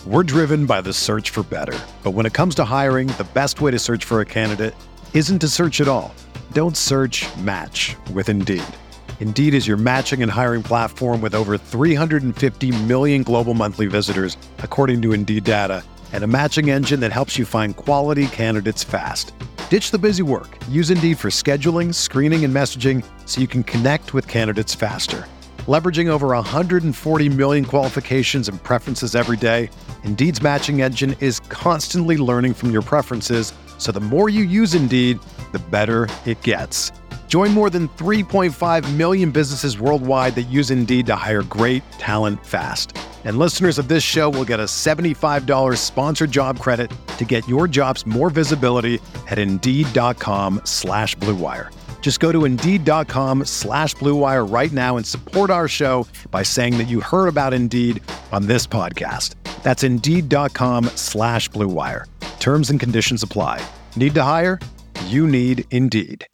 We're driven by the search for better. But when it comes to hiring, the best way to search for a candidate isn't to search at all. Don't search, match with Indeed. Indeed is your matching and hiring platform with over 350 million global monthly visitors, according to Indeed data, and a matching engine that helps you find quality candidates fast. Ditch the busy work. Use Indeed for scheduling, screening, and messaging so you can connect with candidates faster. Leveraging over 140 million qualifications and preferences every day, Indeed's matching engine is constantly learning from your preferences, so the more you use Indeed, the better it gets. Join more than 3.5 million businesses worldwide that use Indeed to hire great talent fast. And listeners of this show will get a $75 sponsored job credit to get your jobs more visibility at Indeed.com/Blue Wire. Just go to Indeed.com/Blue Wire right now and support our show by saying that you heard about Indeed on this podcast. That's Indeed.com/Blue Wire. Terms and conditions apply. Need to hire? You need Indeed.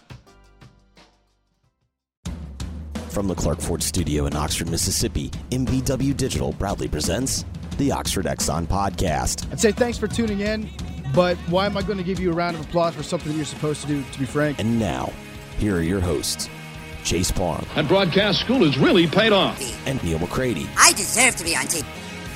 From the Clark Ford Studio in Oxford, Mississippi, MVW Digital proudly presents the Oxford Exxon Podcast. I'd say thanks for tuning in, but why am I going to give you a round of applause for something that you're supposed to do, to be frank? And now, here are your hosts, Chase Parham. And broadcast school has really paid off. And Neil McCready. I deserve to be on TV.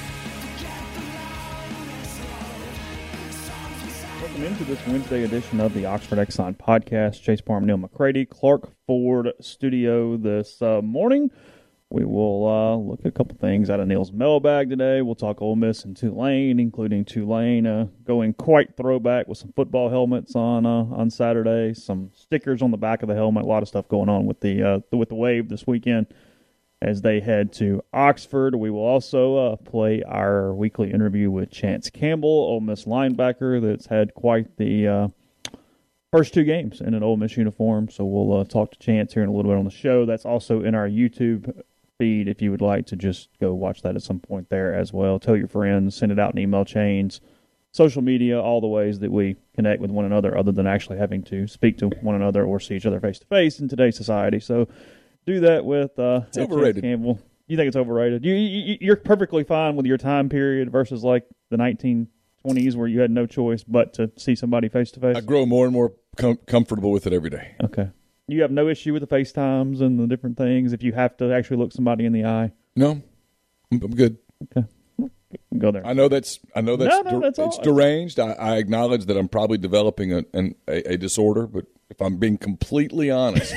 Welcome into this Wednesday edition of the Oxford Exxon Podcast. Chase Parham, Neil McCready, Clark Ford Studio this morning. We will look at a couple things out of Neil's mailbag today. We'll talk Ole Miss and Tulane, including Tulane going quite throwback with some football helmets on Saturday, some stickers on the back of the helmet, a lot of stuff going on with the Wave this weekend as they head to Oxford. We will also play our weekly interview with Chance Campbell, Ole Miss linebacker that's had quite the first two games in an Ole Miss uniform. So we'll talk to Chance here in a little bit on the show. That's also in our YouTube feed if you would like to just go watch that at some point there as well. Tell your friends, send it out in email chains, social media, all the ways that we connect with one another other than actually having to speak to one another or see each other face-to-face in today's society. So do that with it's overrated. Campbell. You think it's overrated? You're perfectly fine with your time period versus like the 1920s where you had no choice but to see somebody face-to-face? I grow more and more comfortable with it every day. Okay. You have no issue with the FaceTimes and the different things if you have to actually look somebody in the eye? No, I'm good. Okay. Go there. I know that's it's deranged. I acknowledge that I'm probably developing a disorder, but if I'm being completely honest,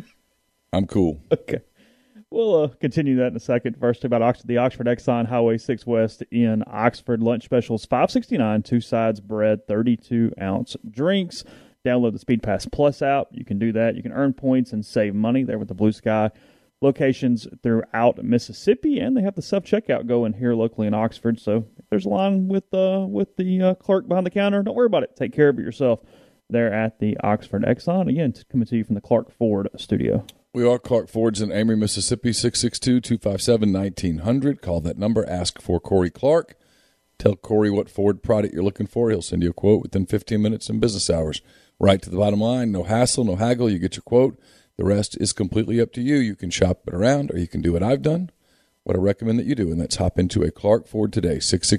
I'm cool. Okay. We'll continue that in a second. First, about the Oxford Exxon Highway 6 West in Oxford. Lunch specials, $5.69, two sides bread, 32-ounce drinks. Download the Speed Pass Plus app. You can do that. You can earn points and save money there with the Blue Sky locations throughout Mississippi, and they have the self-checkout going here locally in Oxford. So if there's a line with the clerk behind the counter, don't worry about it. Take care of it yourself there at the Oxford Exxon. Again, coming to you from the Clark Ford Studio. We are Clark Ford's in Amory, Mississippi, 662-257-1900. Call that number. Ask for Corey Clark. Tell Corey what Ford product you're looking for. He'll send you a quote within 15 minutes in business hours. Right to the bottom line. No hassle, no haggle. You get your quote. The rest is completely up to you. You can shop it around, or you can do what I've done, what I recommend that you do, and that's hop into a Clark Ford today,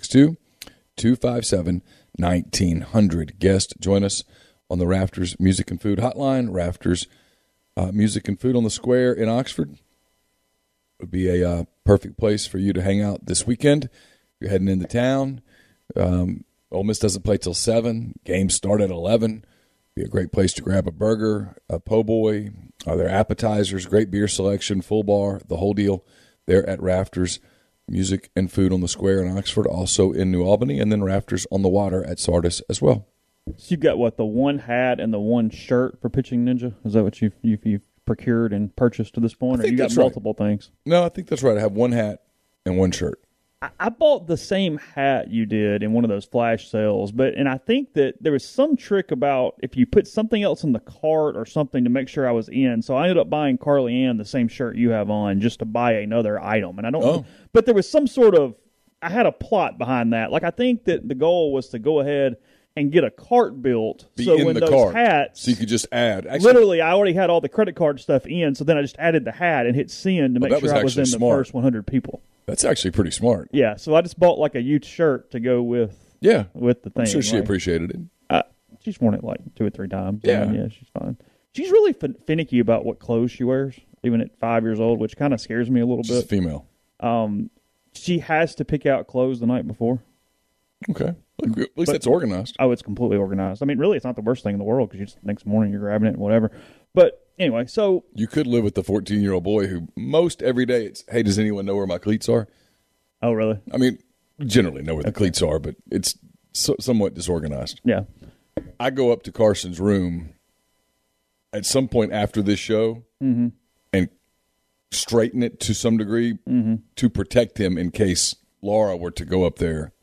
662-257-1900. Guest, join us on the Rafters Music and Food Hotline. Rafters Music and Food on the Square in Oxford would be a perfect place for you to hang out this weekend. You're heading into town. Ole Miss doesn't play till 7. Games start at 11. Be a great place to grab a burger, a po' boy, their appetizers, great beer selection, full bar, the whole deal there at Rafters Music and Food on the Square in Oxford, also in New Albany, and then Rafters on the Water at Sardis as well. So you've got, what, the one hat and the one shirt for Pitching Ninja? Is that what you've procured and purchased to this point, or you got multiple things? No, I think that's right. I have one hat and one shirt. I bought the same hat you did in one of those flash sales, and I think that there was some trick about if you put something else in the cart or something to make sure I was in. So I ended up buying Carly Ann the same shirt you have on just to buy another item. And I don't know, but there was some sort of, I had a plot behind that. Like, I think that the goal was to go ahead and get a cart built. Be so in when the those cart, hats, so you could just add. Actually, literally, I already had all the credit card stuff in, so then I just added the hat and hit send to make that was sure I was in actually the smart. first 100 people. that's actually pretty smart. Yeah, so I just bought like a youth shirt to go with Yeah, the thing. I'm sure she like, appreciated it. She's worn it like 2 or 3 times. Yeah. Yeah, she's fine. She's really finicky about what clothes she wears, even at 5 years old, which kind of scares me a little She's a bit. female. She has to pick out clothes the night before. Okay, at least that's organized. Oh, it's completely organized. I mean, really, it's not the worst thing in the world because you just next morning you're grabbing it and whatever. But anyway, so You could live with the 14-year-old boy who most every day it's, hey, does anyone know where my cleats are? oh really? I mean, generally know where the cleats are, but it's somewhat disorganized. Yeah. I go up to Carson's room at some point after this show and straighten it to some degree to protect him in case Laura were to go up there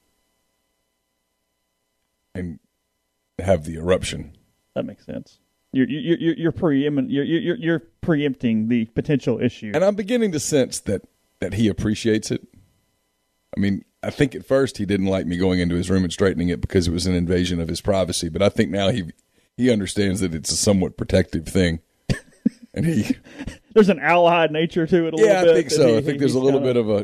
and have the eruption. That makes sense. You're preempting the potential issue. And I'm beginning to sense that he appreciates it. I mean, I think at first he didn't like me going into his room and straightening it because it was an invasion of his privacy. But I think now he understands that it's a somewhat protective thing. And there's an allied nature to it a little bit. Yeah, I think so. I think there's a little bit of a,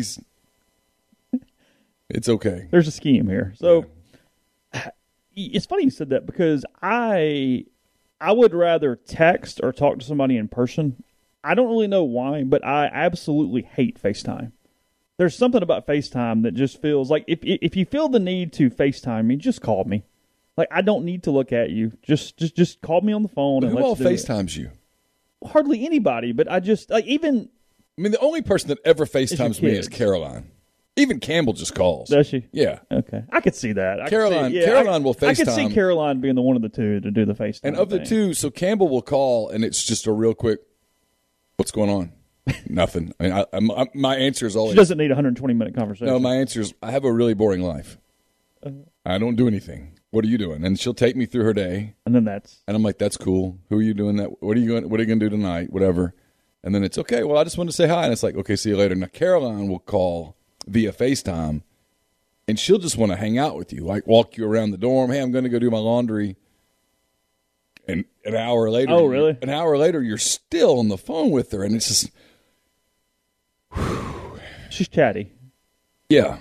it's okay. There's a scheme here. So it's funny you said that because I would rather text or talk to somebody in person. I don't really know why, but I absolutely hate FaceTime. There's something about FaceTime that just feels like if you feel the need to FaceTime me, just call me. Like I don't need to look at you. Just call me on the phone. But and who all let's do it. FaceTimes you? Hardly anybody, but I just like even. I mean, the only person that ever FaceTimes me is kids. Caroline. Even Campbell just calls. Does she? Yeah. Okay, I could see that. Caroline will I could see FaceTime. Caroline being the one of the two to do the FaceTime. And of the thing. two, so Campbell will call, and it's just a real quick, what's going on? Nothing. I mean, my answer is always, she doesn't need a 120-minute conversation. no, my answer is, I have a really boring life. I don't do anything. What are you doing? And she'll take me through her day, and then that's and I'm like, that's cool. Who are you doing that? What are you going to do tonight? Whatever. And then it's, okay, well, I just wanted to say hi. And it's like, okay, see you later. Now, Caroline will call via FaceTime, and she'll just want to hang out with you, like walk you around the dorm. Hey, I'm going to go do my laundry. And an hour later, Oh, really? An hour later, you're still on the phone with her, and it's just, she's chatty. yeah.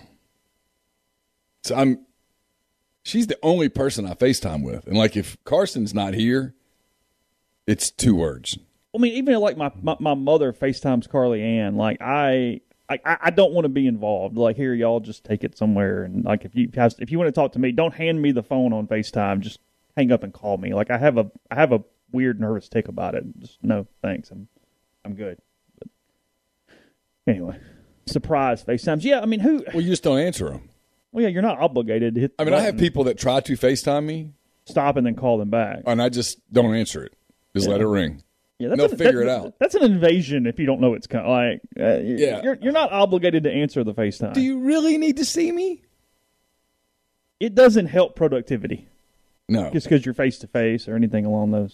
So she's the only person I FaceTime with. And like if Carson's not here, it's 2 words. I mean, even like my mother FaceTimes Carly Ann. Like I don't want to be involved. Like here, y'all just take it somewhere. And like if you want to talk to me, don't hand me the phone on FaceTime. Just hang up and call me. Like I have a weird nervous tick about it. Just no thanks. I'm good. But anyway, surprise FaceTimes. Yeah, I mean who? Well, you just don't answer them. Well, yeah, you're not obligated to hit. The I mean, I have button, people that try to FaceTime me, stop and then call them back. and I just don't answer it. Just let it ring. Yeah, They'll figure it out. That's an invasion if you don't know it's coming. Like, Yeah. you're not obligated to answer the FaceTime. Do you really need to see me? It doesn't help productivity No. just because you're face to face or anything along those.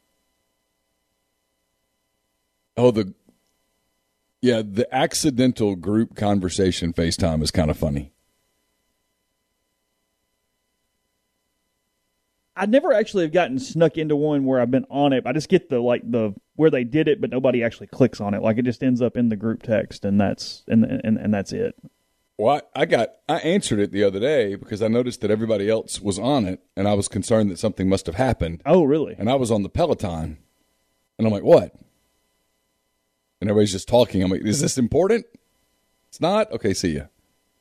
Oh, the accidental group conversation FaceTime is kind of funny. I never actually have gotten snuck into one where I've been on it. I just get the where they did it, but nobody actually clicks on it. Like it just ends up in the group text, and that's it. Well, I answered it the other day because I noticed that everybody else was on it, and I was concerned that something must have happened. Oh, really? And I was on the Peloton, and I'm like, what? And everybody's just talking. I'm like, is this important? It's not? Okay, see ya.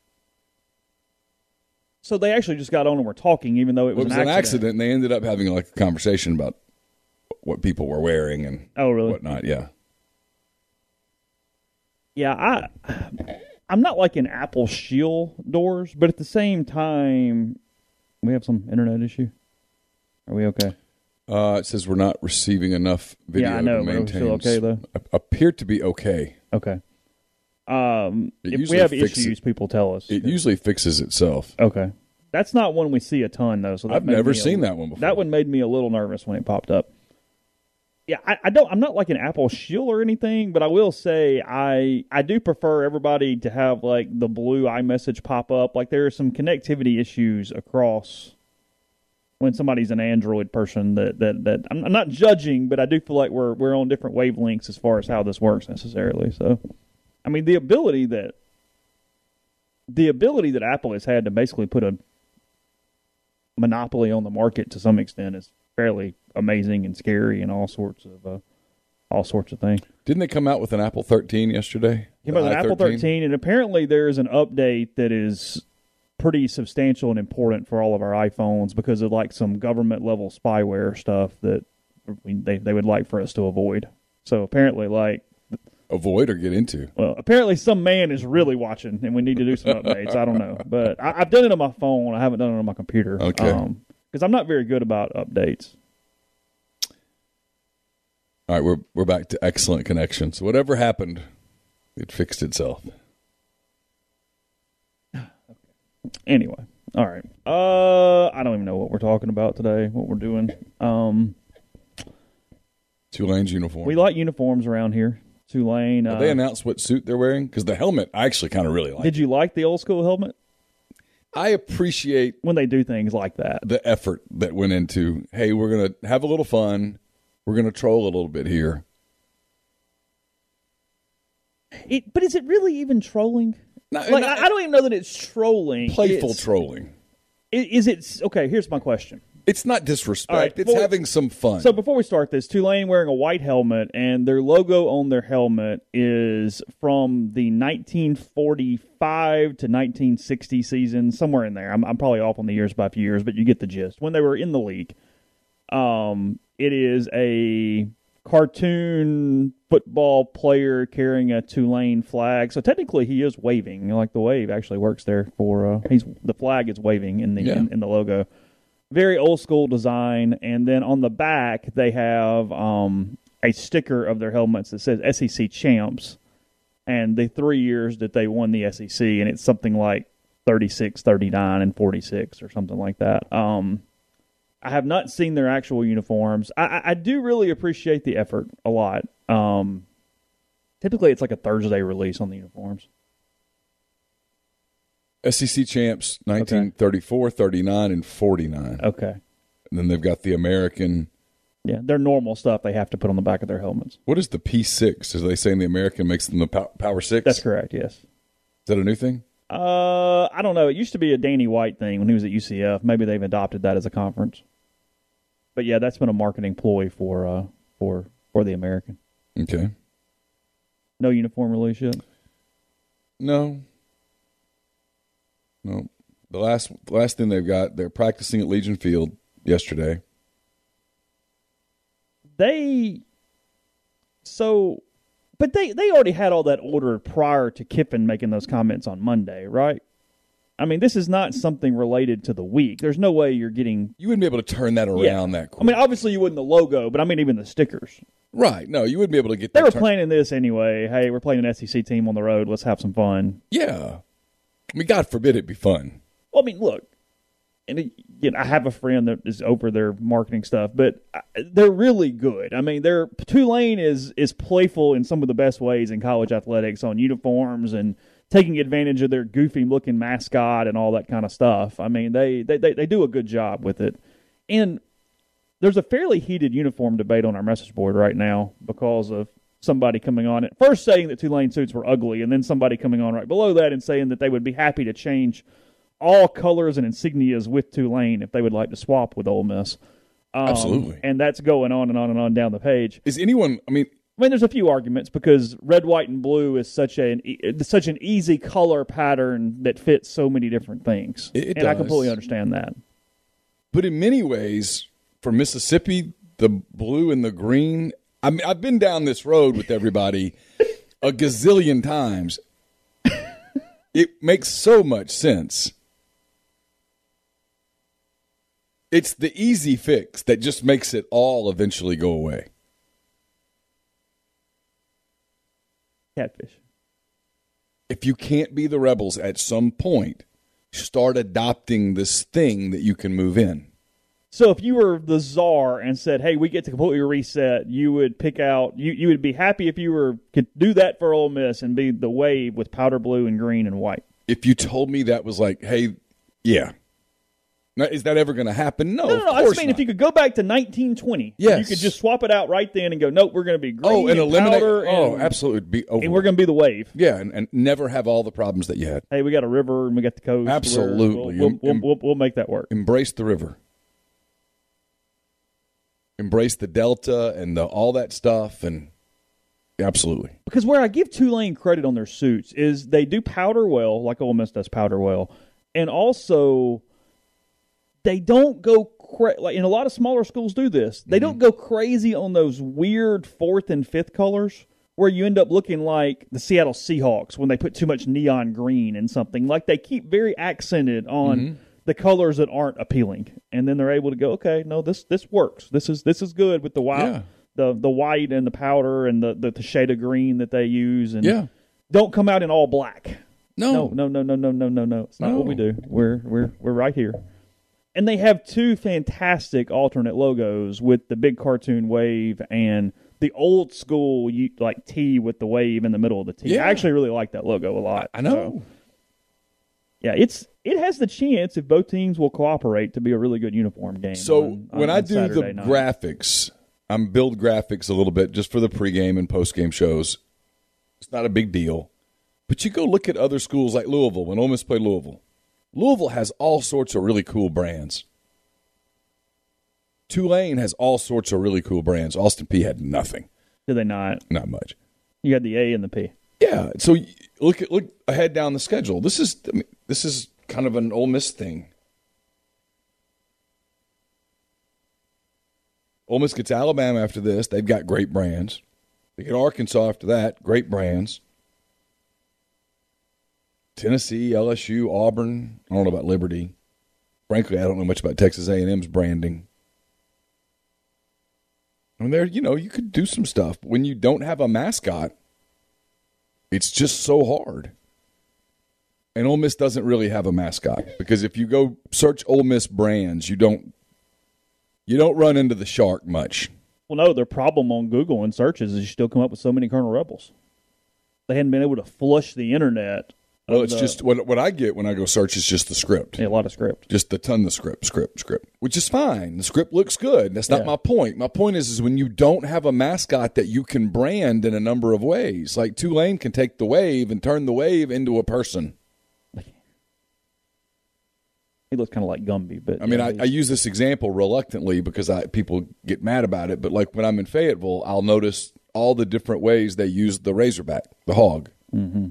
So they actually just got on and were talking, even though it was, an accident, and they ended up having like a conversation about what people were wearing and whatnot. Yeah. Yeah, I'm not like an Apple shield doors, but at the same time, we have some internet issue. Are we okay? It says we're not receiving enough video. Yeah, I know. To But are we maintain. still okay though? Appear to be okay. Okay. If we usually have fixes issues, people tell us. It usually fixes itself. Okay. That's not one we see a ton though. So that I've made never me seen that one before. That one made me a little nervous when it popped up. Yeah, I'm not like an Apple shield or anything, but I will say I do prefer everybody to have like the blue iMessage pop up. Like there are some connectivity issues across when somebody's an Android person that I'm not judging, but I do feel like we're on different wavelengths as far as how this works necessarily. So, I mean, the ability that Apple has had to basically put a monopoly on the market to some extent is fairly amazing and scary and all sorts of things. Didn't they come out with an Apple 13 yesterday? Came out with an Apple 13, and apparently there's an update that is pretty substantial and important for all of our iPhones because of like some government level spyware stuff that they would like for us to avoid. So apparently, like avoid or get into. Well, apparently some man is really watching, and we need to do some updates. I don't know, but I've done it on my phone. I haven't done it on my computer. Okay. Because I'm not very good about updates. All right, we're back to excellent connection. So whatever happened, it fixed itself. Anyway, all right. I don't even know what we're talking about today, what we're doing. Tulane's uniform. We like uniforms around here. Tulane. Have they announced what suit they're wearing? Because the helmet, I actually kind of really like. Did you like the old school helmet? I appreciate when they do things like that. The effort that went into, hey, we're going to have a little fun. We're going to troll a little bit here. But is it really even trolling? I don't even know that it's trolling. Playful trolling. Is it? Okay, here's my question. It's not disrespect. Right, it's having some fun. So before we start this, Tulane wearing a white helmet, and their logo on their helmet is from the 1945 to 1960 season, somewhere in there. I'm probably off on the years by a few years, but you get the gist. When they were in the league, it is a cartoon football player carrying a Tulane flag. So technically, he is waving. Like the wave actually works there for. The flag is waving in the in the logo. Very old school design, and then on the back they have a sticker of their helmets that says SEC champs, and the 3 years that they won the SEC, and it's something like 36, 39, and 46 or something like that. I have not seen their actual uniforms. I do really appreciate the effort a lot. Typically, it's like a Thursday release on the uniforms. SEC champs, 1934, 39, and 49. Okay. And then they've got the American. Yeah, their normal stuff they have to put on the back of their helmets. What is the P6? Is they saying the American makes them the Power 6? That's correct, yes. Is that a new thing? I don't know. It used to be a Danny White thing when he was at UCF. Maybe they've adopted that as a conference. But yeah, that's been a marketing ploy for the American. Okay. No uniform release yet? No. The last thing they've got, they're practicing at Legion Field yesterday. But they already had all that ordered prior to Kiffin making those comments on Monday, right? I mean, this is not something related to the week. There's no way you're getting... You wouldn't be able to turn that around that quick. I mean, obviously you wouldn't the logo, but I mean even the stickers. Right. No, you wouldn't be able to get that. They were planning this anyway. Hey, we're playing an SEC team on the road. Let's have some fun. Yeah. I mean, God forbid it be fun. Well, I mean, look, and I have a friend that is over their marketing stuff, but they're really good. I mean, Tulane is playful in some of the best ways in college athletics on uniforms and taking advantage of their goofy-looking mascot and all that kind of stuff. I mean, they do a good job with it. And there's a fairly heated uniform debate on our message board right now because of somebody coming on it first saying that Tulane suits were ugly, and then somebody coming on right below that and saying that they would be happy to change all colors and insignias with Tulane if they would like to swap with Ole Miss. Absolutely. And that's going on and on and on down the page. Is anyone, I mean, there's a few arguments because red, white, and blue is such an easy color pattern that fits so many different things. It and does. I completely understand that. But in many ways, for Mississippi, the blue and the green, I mean, I've been down this road with everybody a gazillion times. It makes so much sense. It's the easy fix that just makes it all eventually go away. Catfish. If you can't be the Rebels at some point, start adopting this thing that you can move in. So if you were the czar and said, hey, we get to completely reset, you would pick out, you would be happy if you could do that for Ole Miss and be the wave with powder blue and green and white. If you told me that was like, hey, yeah, Now, is that ever going to happen? No, No. I just mean if you could go back to 1920, yes, you could just swap it out right then and go, nope, we're going to be green and eliminate. powder Absolutely, be over. and we're going to be the wave. Yeah, and never have all the problems that you had. Hey, we got a river and we got the coast. Absolutely, We'll make that work. Embrace the river. Embrace the delta and all that stuff, and absolutely. Because where I give Tulane credit on their suits is they do powder well, like Ole Miss does powder well, and also they don't go like in a lot of smaller schools do this. They don't go crazy on those weird 4th and 5th colors where you end up looking like the Seattle Seahawks when they put too much neon green in something. Like they keep very accented on the colors that aren't appealing, and then they're able to go, okay, no, this works. This is good with the white, the white and the powder and the shade of green that they use, and don't come out in all black. No. It's not what we do. We're right here, and they have 2 fantastic alternate logos with the big cartoon wave and the old school like T with the wave in the middle of the T. I actually really like that logo a lot. I know. So, yeah, it has the chance, if both teams will cooperate, to be a really good uniform game. So when I do Saturday the night. graphics, I'm build graphics a little bit just for the pregame and postgame shows. It's not a big deal. But you go look at other schools like Louisville, when Ole Miss played Louisville. Louisville has all sorts of really cool brands. Tulane has all sorts of really cool brands. Austin Peay had nothing. Did they not? Not much. You had the A and the P. Yeah, so look ahead down the schedule. This is kind of an Ole Miss thing. Ole Miss gets Alabama after this. They've got great brands. They get Arkansas after that. Great brands. Tennessee, LSU, Auburn. I don't know about Liberty. Frankly, I don't know much about Texas A&M's branding. I mean, you could do some stuff. But when you don't have a mascot, it's just so hard. And Ole Miss doesn't really have a mascot, because if you go search Ole Miss brands, you don't run into the shark much. Well, no, their problem on Google and searches is you still come up with so many Colonel Rebels. They hadn't been able to flush the internet. Well, it's just what I get when I go search is just the script. Yeah, a lot of script. Just a ton of script, which is fine. The script looks good. That's not my point. My point is when you don't have a mascot that you can brand in a number of ways. Like Tulane can take the wave and turn the wave into a person. He looks kind of like Gumby, but I mean, I use this example reluctantly because people get mad about it. But like when I'm in Fayetteville, I'll notice all the different ways they use the Razorback, the hog. Mm-hmm.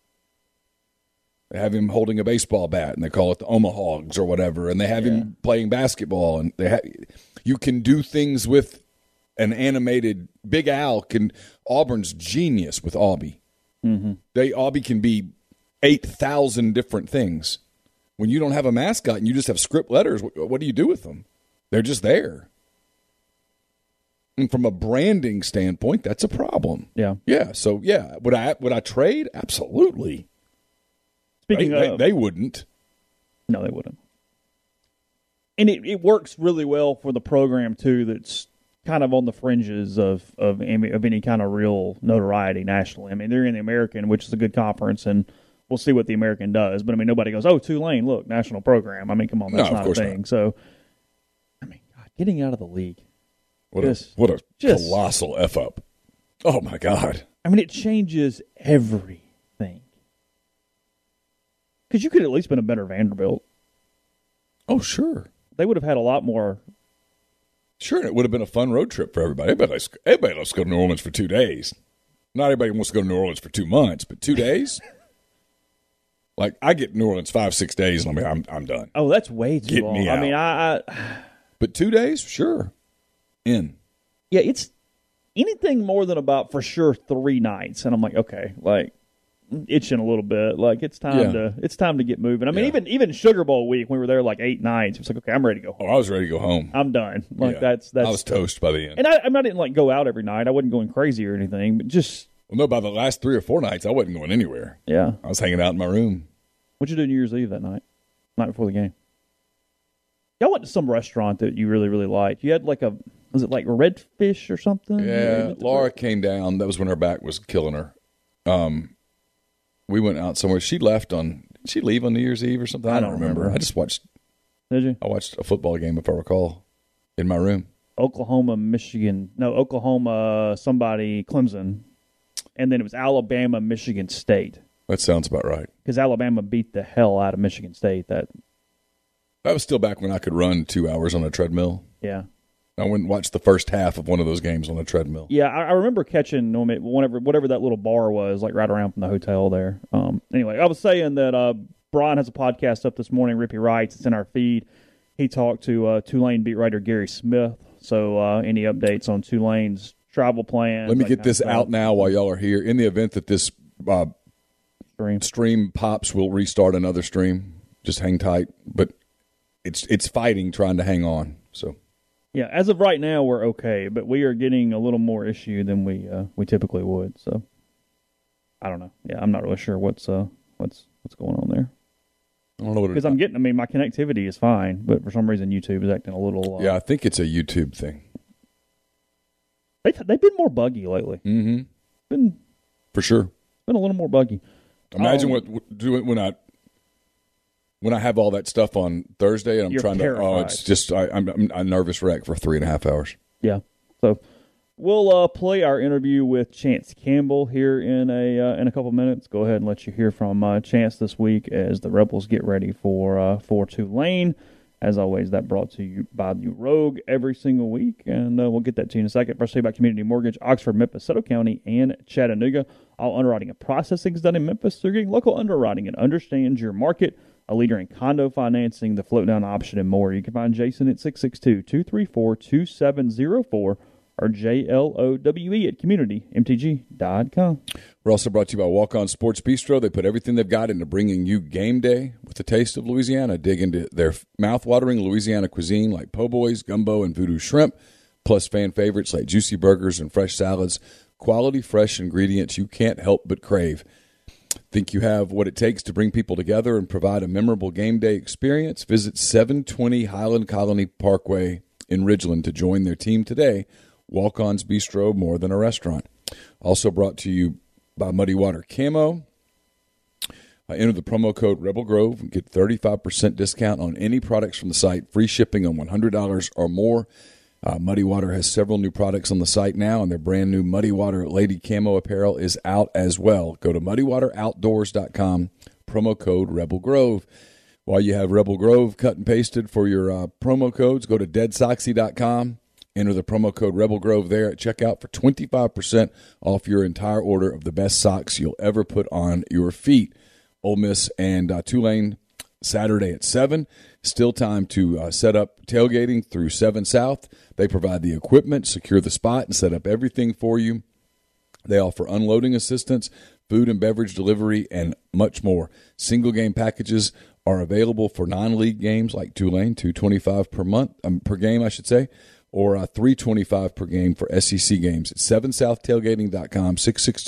They have him holding a baseball bat, and they call it the Omahogs or whatever. And they have him playing basketball, and you can do things with an animated. Big Al Auburn's genius with Aubie. Mm-hmm. Aubie can be 8,000 different things. When you don't have a mascot and you just have script letters, what do you do with them? They're just there. And from a branding standpoint, that's a problem. Yeah. Yeah. So would I trade? Absolutely. Speaking of, they wouldn't. No, they wouldn't. And it works really well for the program too. That's kind of on the fringes of any kind of real notoriety nationally. I mean, they're in the American, which is a good conference, and we'll see what the American does. But I mean, nobody goes, "Oh, Tulane, look, national program." I mean, come on, that's not a thing. Not. So, I mean, God, getting out of the league. What a colossal F up. Oh, my God. I mean, it changes everything. Because you could at least been a better Vanderbilt. Oh, sure. They would have had a lot more. Sure, it would have been a fun road trip for everybody. Everybody loves to go to New Orleans for 2 days. Not everybody wants to go to New Orleans for 2 months, but 2 days? Like, I get New Orleans 5-6 days, and I'm done. Oh, that's way too long. Get me out. I mean, I But 2 days? Sure. In. Yeah, it's anything more than about, for sure, 3 nights. And I'm like, okay, like, itching a little bit. Like, it's time to get moving. I mean, even Sugar Bowl week, we were there like 8 nights. It was like, okay, I'm ready to go home. Oh, I was ready to go home. I'm done. Like, that's. I was toast by the end. And I didn't, like, go out every night. I wasn't going crazy or anything, but just. Well, no, by the last 3 or 4 nights, I wasn't going anywhere. Yeah. I was hanging out in my room. What'd you do New Year's Eve that night? Night before the game? Y'all went to some restaurant that you really, really liked. You had like was it like Redfish or something? Yeah, Laura came down. That was when her back was killing her. We went out somewhere. She left did she leave on New Year's Eve or something? I don't remember. I just watched Did you? I watched a football game, if I recall, in my room. Oklahoma, Michigan. No, Oklahoma, somebody, Clemson. And then it was Alabama, Michigan State. That sounds about right. Because Alabama beat the hell out of Michigan State. That was still back when I could run 2 hours on a treadmill. Yeah. I went and watched the first half of one of those games on a treadmill. Yeah, I remember catching whatever that little bar was, like right around from the hotel there. Anyway, I was saying that Brian has a podcast up this morning, Rippy Writes. It's in our feed. He talked to Tulane beat writer Gary Smith. So any updates on Tulane's travel plans? Let me get this out now while y'all are here. In the event that this stream pops, we'll restart another stream. Just hang tight. But it's fighting, trying to hang on. So yeah, as of right now, we're okay. But we are getting a little more issue than we typically would. So I don't know. Yeah, I'm not really sure what's going on there. I don't know what because my connectivity is fine, but for some reason YouTube is acting a little. Yeah, I think it's a YouTube thing. They've been more buggy lately. Mm-hmm. For sure. Been a little more buggy. Imagine when I have all that stuff on Thursday and I'm trying terrified. to. Oh, it's just I'm a nervous wreck for 3.5 hours. Yeah. So we'll play our interview with Chance Campbell here in a couple minutes. Go ahead and let you hear from Chance this week as the Rebels get ready for Tulane. As always, that brought to you by the Rogue every single week, and we'll get that to you in a second. First, tell you about Community Mortgage, Oxford, Memphis, Soto County, and Chattanooga. All underwriting and processing is done in Memphis. They're getting local underwriting and understands your market. A leader in condo financing, the float down option, and more. You can find Jason at 662-234-2704 or JLOWE at communitymtg.com. We're also brought to you by Walk-On Sports Bistro. They put everything they've got into bringing you game day with a taste of Louisiana. Dig into their mouth-watering Louisiana cuisine like po' boys, gumbo, and voodoo shrimp, plus fan favorites like juicy burgers and fresh salads. Quality, fresh ingredients you can't help but crave. Think you have what it takes to bring people together and provide a memorable game day experience? Visit 720 Highland Colony Parkway in Ridgeland to join their team today. Walk-On's Bistro, more than a restaurant. Also brought to you by Muddy Water Camo. Enter the promo code Rebel Grove and get 35% discount on any products from the site. Free shipping on $100 or more. Muddy Water has several new products on the site now, and their brand new Muddy Water Lady Camo apparel is out as well. Go to muddywateroutdoors.com, promo code Rebel Grove. While you have Rebel Grove cut and pasted for your promo codes, go to deadsoxy.com. Enter the promo code Rebel Grove there at checkout for 25% off your entire order of the best socks you'll ever put on your feet. Ole Miss and Tulane Saturday at 7. Still time to set up tailgating through 7 South. They provide the equipment, secure the spot, and set up everything for you. They offer unloading assistance, food and beverage delivery, and much more. Single game packages are available for non-league games like Tulane, $225 per game, I should say, or $325 per game for SEC games at 7southtailgating.com,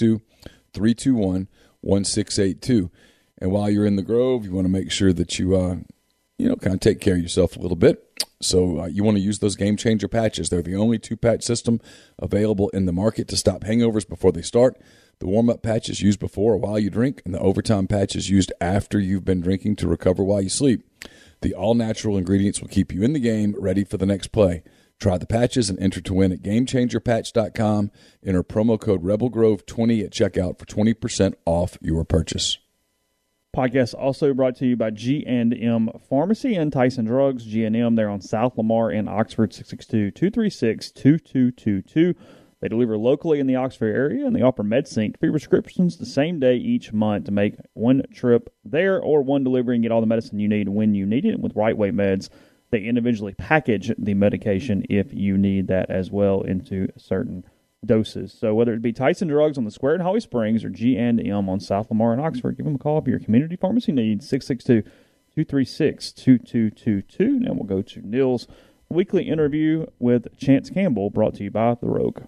662-321-1682. And while you're in the Grove, you want to make sure that you kind of take care of yourself a little bit. So you want to use those Game Changer patches. They're the only 2-patch system available in the market to stop hangovers before they start. The warm-up patch is used before or while you drink, and the overtime patch is used after you've been drinking to recover while you sleep. The all-natural ingredients will keep you in the game, ready for the next play. Try the patches and enter to win at GameChangerPatch.com. Enter promo code RebelGrove20 at checkout for 20% off your purchase. Podcast also brought to you by G&M Pharmacy and Tyson Drugs. G&M, they're on South Lamar and Oxford, 662-236-2222. They deliver locally in the Oxford area, and they offer MedSync free prescriptions the same day each month to make one trip there or one delivery and get all the medicine you need when you need it. With Right Way Meds, they individually package the medication if you need that as well into certain doses. So whether it be Tyson Drugs on the Square in Holly Springs or G&M on South Lamar and Oxford, give them a call for your community pharmacy needs, 662-236-2222. Now we'll go to Neil's weekly interview with Chance Campbell, brought to you by The Rogue.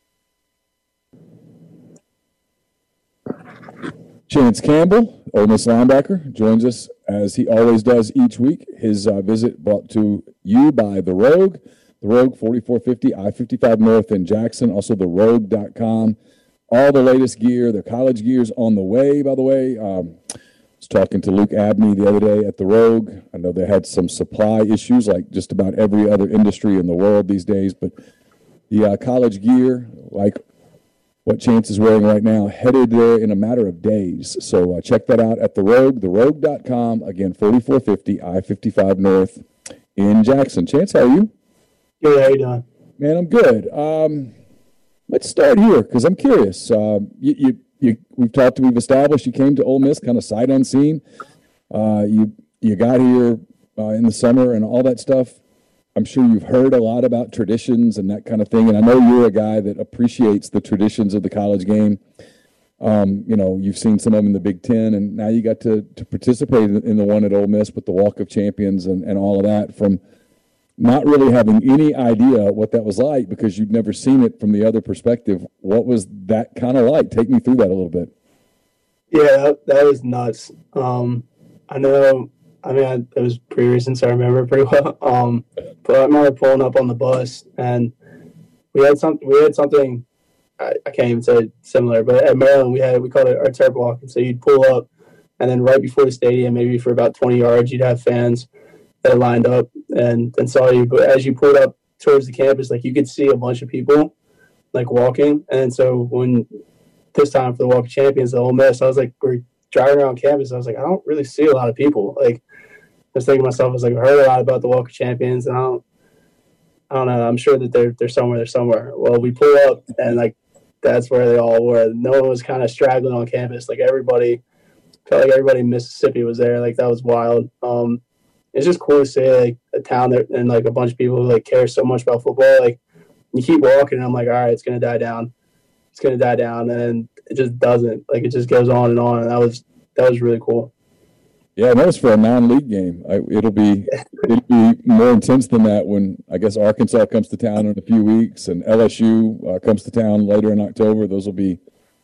Chance Campbell, Ole Miss linebacker, joins us as he always does each week. His visit brought to you by The Rogue. The Rogue, 4450 I-55 North in Jackson. Also, therogue.com. All the latest gear. The college gear's on the way, by the way. was talking to Luke Abney the other day at the Rogue. I know they had some supply issues like just about every other industry in the world these days, but the college gear, like what Chance is wearing right now, headed there in a matter of days. So check that out at the Rogue, therogue.com. Again, 4450 I-55 North in Jackson. Chance, how are you? Good, how you doing? Man, I'm good. Let's start here because I'm curious. We've established you came to Ole Miss kind of sight unseen. You got here in the summer and all that stuff. I'm sure you've heard a lot about traditions and that kind of thing, and I know you're a guy that appreciates the traditions of the college game. You've seen some of them in the Big Ten, and now you got to participate in the one at Ole Miss with the Walk of Champions and all of that, from not really having any idea what that was like because you'd never seen it from the other perspective. What was that kind of like? Take me through that a little bit. Yeah, that was nuts. It was pretty recent, so I remember it pretty well. But I remember pulling up on the bus, and we had something. I can't even say similar, but at Maryland we called it our turf walk. And so you'd pull up, and then right before the stadium, maybe for about 20 yards, you'd have fans that lined up and saw you. But as you pulled up towards the campus, like you could see a bunch of people like walking. And so when this time for the Walk of Champions at Ole Miss, I was like, we're driving around campus. I was like, I don't really see a lot of people. Like, I was thinking to myself, I was like, I heard a lot about the Walk of Champions, and I don't know. I'm sure that they're somewhere. Well, we pull up, and like that's where they all were. No one was kind of straggling on campus. Like everybody felt like everybody in Mississippi was there. Like that was wild. It's just cool to see like a town that and like a bunch of people who like care so much about football. Like you keep walking, and I'm like, all right, it's gonna die down. It's gonna die down, and it just doesn't. Like it just goes on, and that was really cool. Yeah, and that was for a non-league game. It'll be more intense than that when I guess Arkansas comes to town in a few weeks and LSU comes to town later in October. Those will be.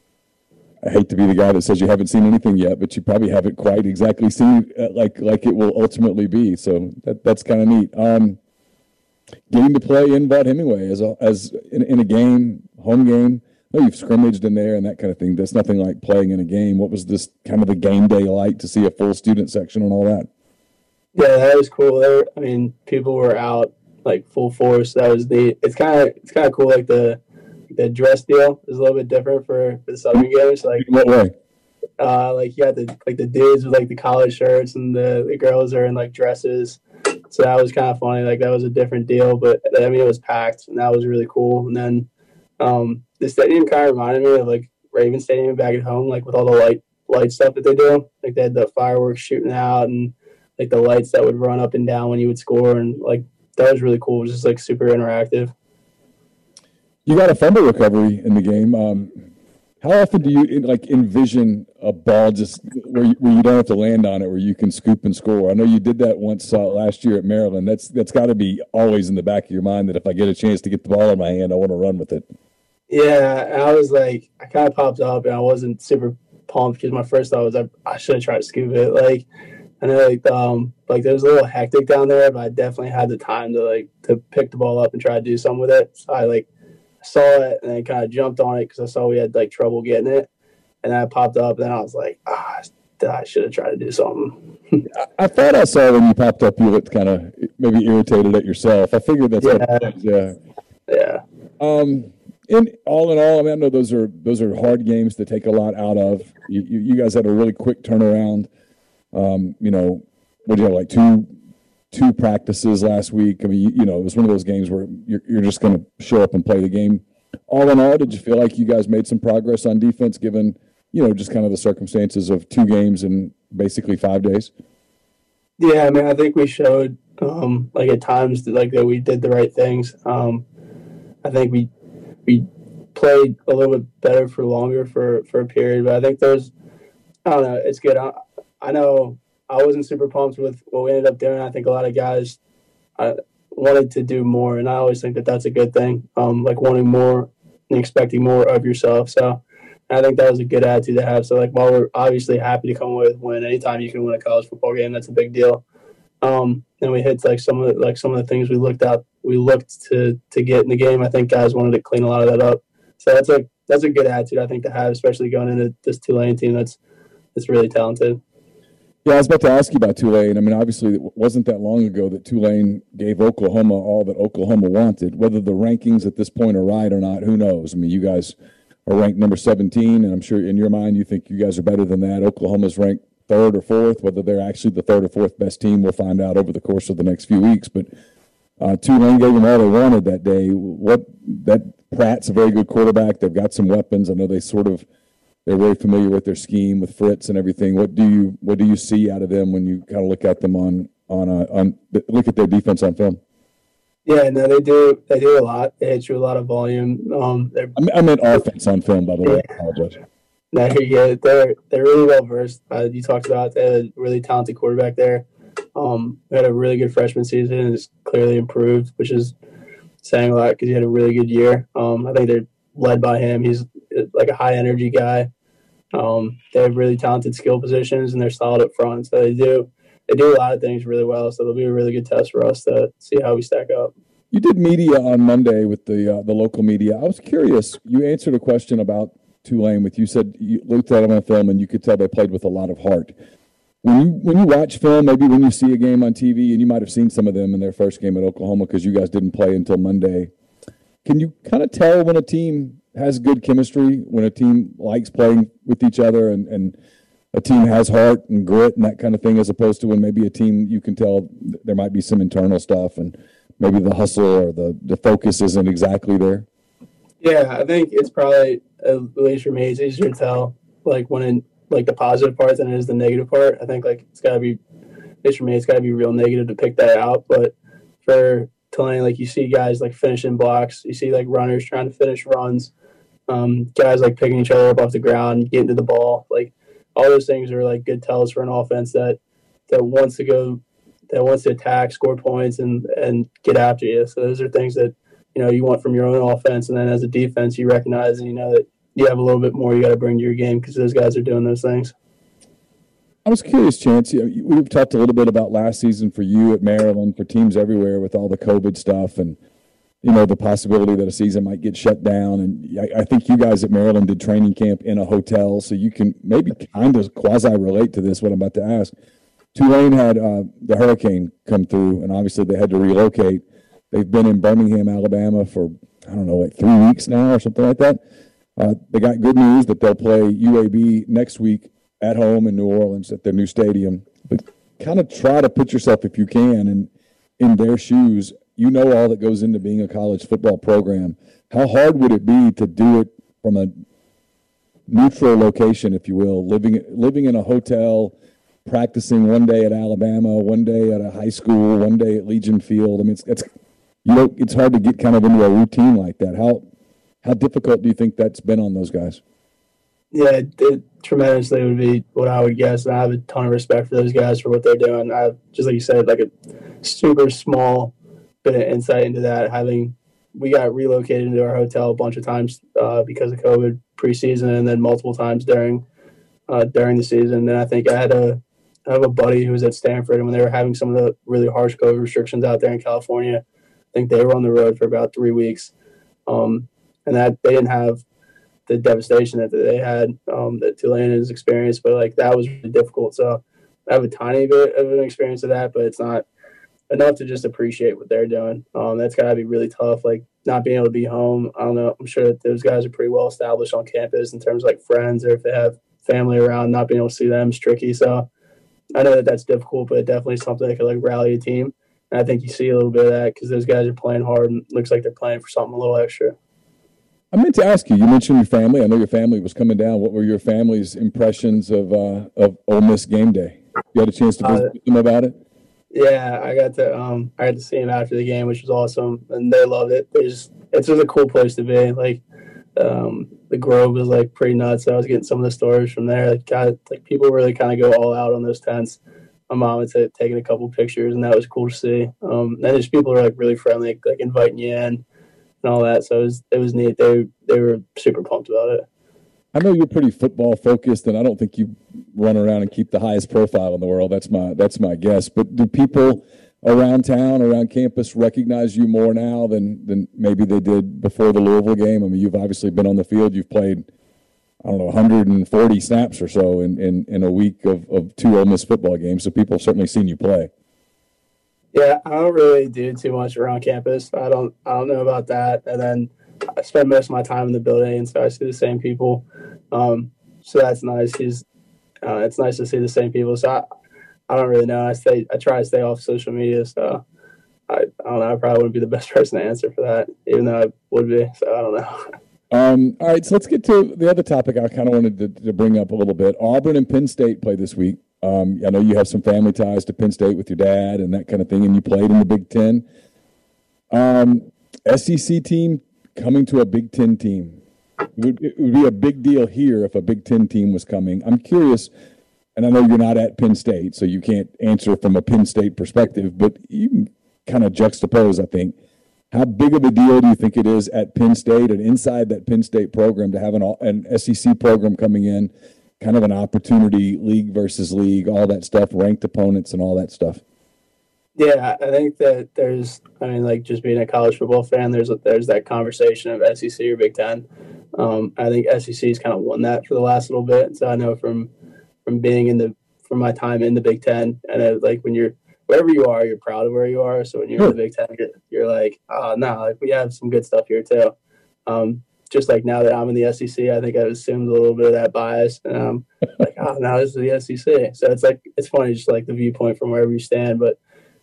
I hate to be the guy that says you haven't seen anything yet, but you probably haven't quite exactly seen like it will ultimately be. So that's kind of neat. Getting to play in Vaught Hemingway as in a game, home game. I know you've scrimmaged in there and that kind of thing. That's nothing like playing in a game. What was this kind of the game day like to see a full student section and all that? Yeah, that was cool. People were out like full force. That was neat. It's kind of cool. Like the dress deal is a little bit different for the Southern games. Like in what way? Like you had the dudes with like the collared shirts and the girls are in like dresses. So that was kind of funny. Like that was a different deal, but I mean it was packed and that was really cool. And then the stadium kind of reminded me of like Raven Stadium back at home, like with all the light stuff that they do. Like they had the fireworks shooting out and like the lights that would run up and down when you would score, and like that was really cool. It was just like super interactive. You got a fumble recovery in the game. How often do you envision a ball just where you don't have to land on it, where you can scoop and score? I know you did that once last year at Maryland. That's got to be always in the back of your mind that if I get a chance to get the ball in my hand, I want to run with it. Yeah, I was like, I kind of popped up, and I wasn't super pumped because my first thought was I should have tried to scoop it. Like, I know like there was a little hectic down there, but I definitely had the time to pick the ball up and try to do something with it. So I saw it and then kind of jumped on it because I saw we had like trouble getting it, and then I popped up, and then I was like, I should have tried to do something. I thought I saw when you popped up, you looked kind of maybe irritated at yourself. I figured that's what it was. Yeah. In all, I mean, I know those are hard games to take a lot out of. You guys had a really quick turnaround. What do you have, like two practices last week? I mean, it was one of those games where you're just going to show up and play the game. All in all, did you feel like you guys made some progress on defense given, just kind of the circumstances of two games in basically 5 days? Yeah, I mean, I think we showed at times that we did the right things. I think we played a little bit better for longer for a period, but I think I don't know, it's good. I know I wasn't super pumped with what we ended up doing. I think a lot of guys wanted to do more, and I always think that that's a good thing, wanting more and expecting more of yourself. So I think that was a good attitude to have. So, while we're obviously happy to come away with a win, anytime you can win a college football game, that's a big deal. And we hit some of the things we looked to get in the game. I think guys wanted to clean a lot of that up. So that's a good attitude, I think, to have, especially going into this Tulane team that's really talented. Yeah, I was about to ask you about Tulane. I mean, obviously, it wasn't that long ago that Tulane gave Oklahoma all that Oklahoma wanted. Whether the rankings at this point are right or not, who knows? I mean, you guys are ranked number 17, and I'm sure in your mind you think you guys are better than that. Oklahoma's ranked 3rd or 4th. Whether they're actually the 3rd or 4th best team, we'll find out over the course of the next few weeks. But Tulane gave them all they wanted that day. Pratt's a very good quarterback. They've got some weapons. I know they're very familiar with their scheme with Fritz and everything. What do you see out of them when you kind of look at them look at their defense on film? Yeah, no, they do a lot. They hit you a lot of volume. I meant offense on film, by the way. I apologize. No, yeah, they're really well versed. You talked about they had a really talented quarterback there. We had a really good freshman season and it's clearly improved, which is saying a lot because he had a really good year. I think they're led by him. He's like a high energy guy. They have really talented skill positions and they're solid up front. So they do a lot of things really well. So it'll be a really good test for us to see how we stack up. You did media on Monday with the local media. I was curious. You answered a question about Tulane you said you looked at them on film and you could tell they played with a lot of heart. When you watch film, maybe when you see a game on TV, and you might have seen some of them in their first game at Oklahoma because you guys didn't play until Monday, can you kind of tell when a team has good chemistry, when a team likes playing with each other and a team has heart and grit and that kind of thing, as opposed to when maybe a team you can tell there might be some internal stuff and maybe the hustle or the focus isn't exactly there? Yeah, I think it's probably, at least for me, it's easier to tell like when in like the positive part than it is the negative part. I think like it's got to be, at least for me, it's got to be real negative to pick that out. But for Tulane, like you see guys like finishing blocks, you see like runners trying to finish runs, guys like picking each other up off the ground, getting to the ball. Like all those things are like good tells for an offense that wants to attack, score points, and get after you. So those are things that you want from your own offense, and then as a defense, you recognize and you know that you have a little bit more you got to bring to your game because those guys are doing those things. I was curious, Chance. We've talked a little bit about last season for you at Maryland, for teams everywhere with all the COVID stuff, and the possibility that a season might get shut down. And I think you guys at Maryland did training camp in a hotel, so you can maybe kind of quasi-relate to this, what I'm about to ask. Tulane had the hurricane come through, and obviously they had to relocate. They've been in Birmingham, Alabama for, 3 weeks now or something like that. They got good news that they'll play UAB next week at home in New Orleans at their new stadium. But kind of try to put yourself, if you can, and in their shoes. All that goes into being a college football program. How hard would it be to do it from a neutral location, if you will, living in a hotel, practicing one day at Alabama, one day at a high school, one day at Legion Field? I mean, it's hard to get kind of into a routine like that. How difficult do you think that's been on those guys? Yeah, it tremendously would be what I would guess. And I have a ton of respect for those guys for what they're doing. I have, just like you said, like a super small bit of insight into that. We got relocated into our hotel a bunch of times because of COVID preseason, and then multiple times during the season. And I think I have a buddy who was at Stanford, and when they were having some of the really harsh COVID restrictions out there in California, I think they were on the road for about 3 weeks. And that they didn't have the devastation that they had that Tulane has experienced, but like that was really difficult. So I have a tiny bit of an experience of that, but it's not enough to just appreciate what they're doing. That's got to be really tough, like not being able to be home. I don't know. I'm sure that those guys are pretty well established on campus in terms of like friends, or if they have family around, not being able to see them is tricky. So I know that that's difficult, but definitely something that could like rally a team. And I think you see a little bit of that because those guys are playing hard and looks like they're playing for something a little extra. I meant to ask you. You mentioned your family. I know your family was coming down. What were your family's impressions of Ole Miss game day? You had a chance to visit with them about it? Yeah, I got to see them after the game, which was awesome, and they loved it. It's just a cool place to be. Like the Grove was like pretty nuts. I was getting some of the stories from there. Like people really kind of go all out on those tents. My mom had taken a couple pictures, and that was cool to see. And just people were like really friendly, like inviting you in and all that. So it was neat. They were super pumped about it. I know you're pretty football focused, and I don't think you run around and keep the highest profile in the world. That's my guess. But do people around town, around campus, recognize you more now than maybe they did before the Louisville game? I mean, you've obviously been on the field. You've played, I don't know, 140 snaps or so in a week of 2 Ole Miss football games. So people have certainly seen you play. Yeah, I don't really do too much around campus. I don't know about that. And then I spend most of my time in the building, and so I see the same people. So that's nice. It's nice to see the same people. So I don't really know. I try to stay off social media. So I don't know. I probably wouldn't be the best person to answer for that, even though I would be. So I don't know. All right, so let's get to the other topic I kind of wanted to bring up a little bit. Auburn and Penn State play this week. I know you have some family ties to Penn State with your dad and that kind of thing, and you played in the Big Ten. SEC team coming to a Big Ten team. It would be a big deal here if a Big Ten team was coming. I'm curious, and I know you're not at Penn State, so you can't answer from a Penn State perspective, but you can kind of juxtapose, I think. How big of a deal do you think it is at Penn State and inside that Penn State program to have an SEC program coming in, kind of an opportunity, league versus league, all that stuff, ranked opponents and all that stuff? Yeah, I think that just being a college football fan, there's that conversation of SEC or Big Ten. I think SEC's kind of won that for the last little bit. So I know from being from my time in the Big Ten, and when you're wherever you are, you're proud of where you are. So when you're in the Big Ten, you're like, oh no, like we have some good stuff here too. Just like now that I'm in the SEC, I think I've assumed a little bit of that bias, and I'm like, oh, now this is the SEC. So it's funny, just like the viewpoint from wherever you stand. But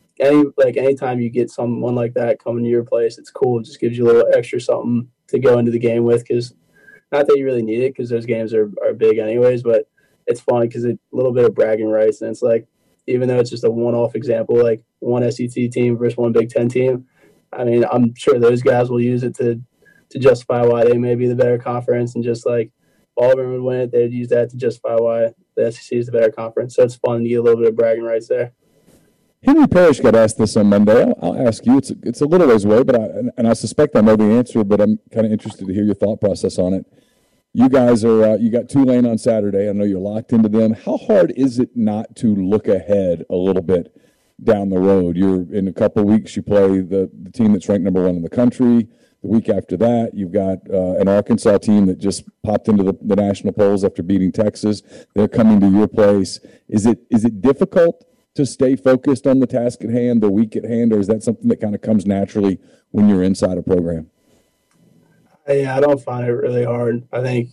anytime you get someone like that coming to your place, it's cool. It just gives you a little extra something to go into the game with, because not that you really need it, because those games are big anyways, but it's fun because it's a little bit of bragging rights. And it's like, even though it's just a one-off example, like one SEC team versus one Big Ten team, I mean, I'm sure those guys will use it to justify why they may be the better conference, and just like Auburn would win it, they'd use that to justify why the SEC is the better conference. So it's fun to get a little bit of bragging rights there. Henry Parrish got asked this on Monday. I'll ask you. It's a little ways away, but I suspect I know the answer, but I'm kind of interested to hear your thought process on it. You guys are you got Tulane on Saturday. I know you're locked into them. How hard is it not to look ahead a little bit down the road? You're in a couple of weeks. You play the team that's ranked number 1 in the country. The week after that, you've got an Arkansas team that just popped into the national polls after beating Texas. They're coming to your place. Is it difficult to stay focused on the task at hand, the week at hand, or is that something that kind of comes naturally when you're inside a program? Yeah, I don't find it really hard. I think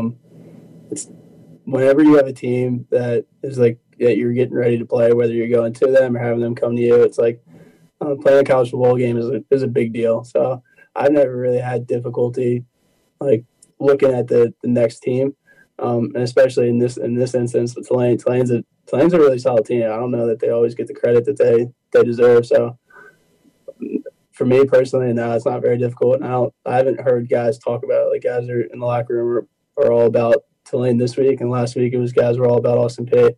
it's whenever you have a team that is like that you're getting ready to play, whether you're going to them or having them come to you, it's like playing a college football game is a big deal. So I've never really had difficulty like looking at the next team, and especially in this instance with Tulane. Tulane's a really solid team. I don't know that they always get the credit that they deserve. So for me personally, no, it's not very difficult. And I haven't heard guys talk about it. Like guys are in the locker room are all about Tulane this week, and last week it was guys were all about Austin Peay.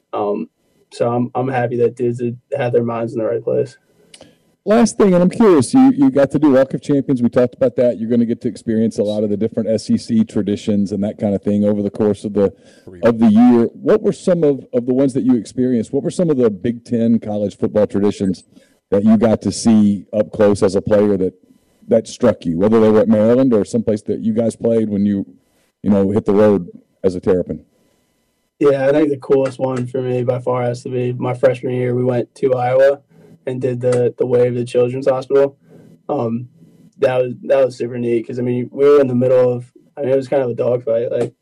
So I'm happy that dudes had their minds in the right place. Last thing, and I'm curious, you got to do Walk of Champions. We talked about that. You're going to get to experience a lot of the different SEC traditions and that kind of thing over the course of the year. What were some of the ones that you experienced? What were some of the Big Ten college football traditions that you got to see up close as a player that struck you, whether they were at Maryland or someplace that you guys played when you hit the road as a Terrapin? Yeah, I think the coolest one for me by far has to be my freshman year. We went to Iowa and did the wave at Children's Hospital. That was super neat because we were in the middle of. It was kind of a dogfight. Like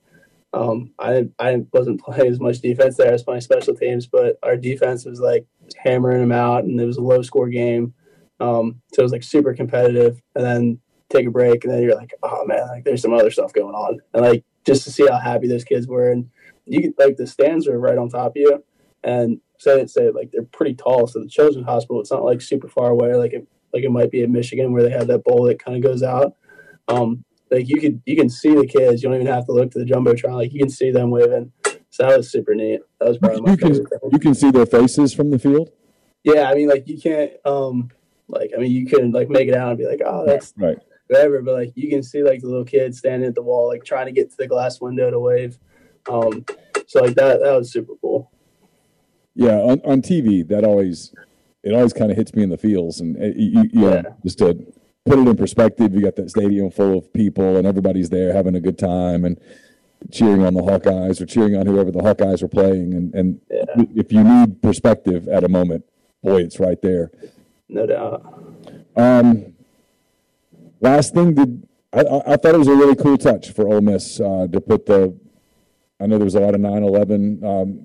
I wasn't playing as much defense there as my special teams, but our defense was like hammering them out, and it was a low score game. So it was like super competitive, and then take a break, and then you're like, oh man, like there's some other stuff going on, and like just to see how happy those kids were, and you could, like the stands are right on top of you, and say like they're pretty tall. So the Children's Hospital, it's not like super far away, like it might be in Michigan where they have that bowl that kind of goes out. Like you can see the kids. You don't even have to look to the jumbotron. Like you can see them waving. So that was super neat. That was probably my favorite thing. You can see their faces from the field. Yeah, like you can't. You couldn't like make it out and be like, oh, that's right. Whatever. But like you can see like the little kids standing at the wall, like trying to get to the glass window to wave. So like that was super cool. Yeah, on TV, it always kind of hits me in the feels, and just to put it in perspective, you got that stadium full of people, and everybody's there having a good time, and cheering on the Hawkeyes or cheering on whoever the Hawkeyes are playing. And Yeah. if you need perspective at a moment, boy, it's right there. No doubt. Last thing, I thought it was a really cool touch for Ole Miss to put I know there was a lot of 9/11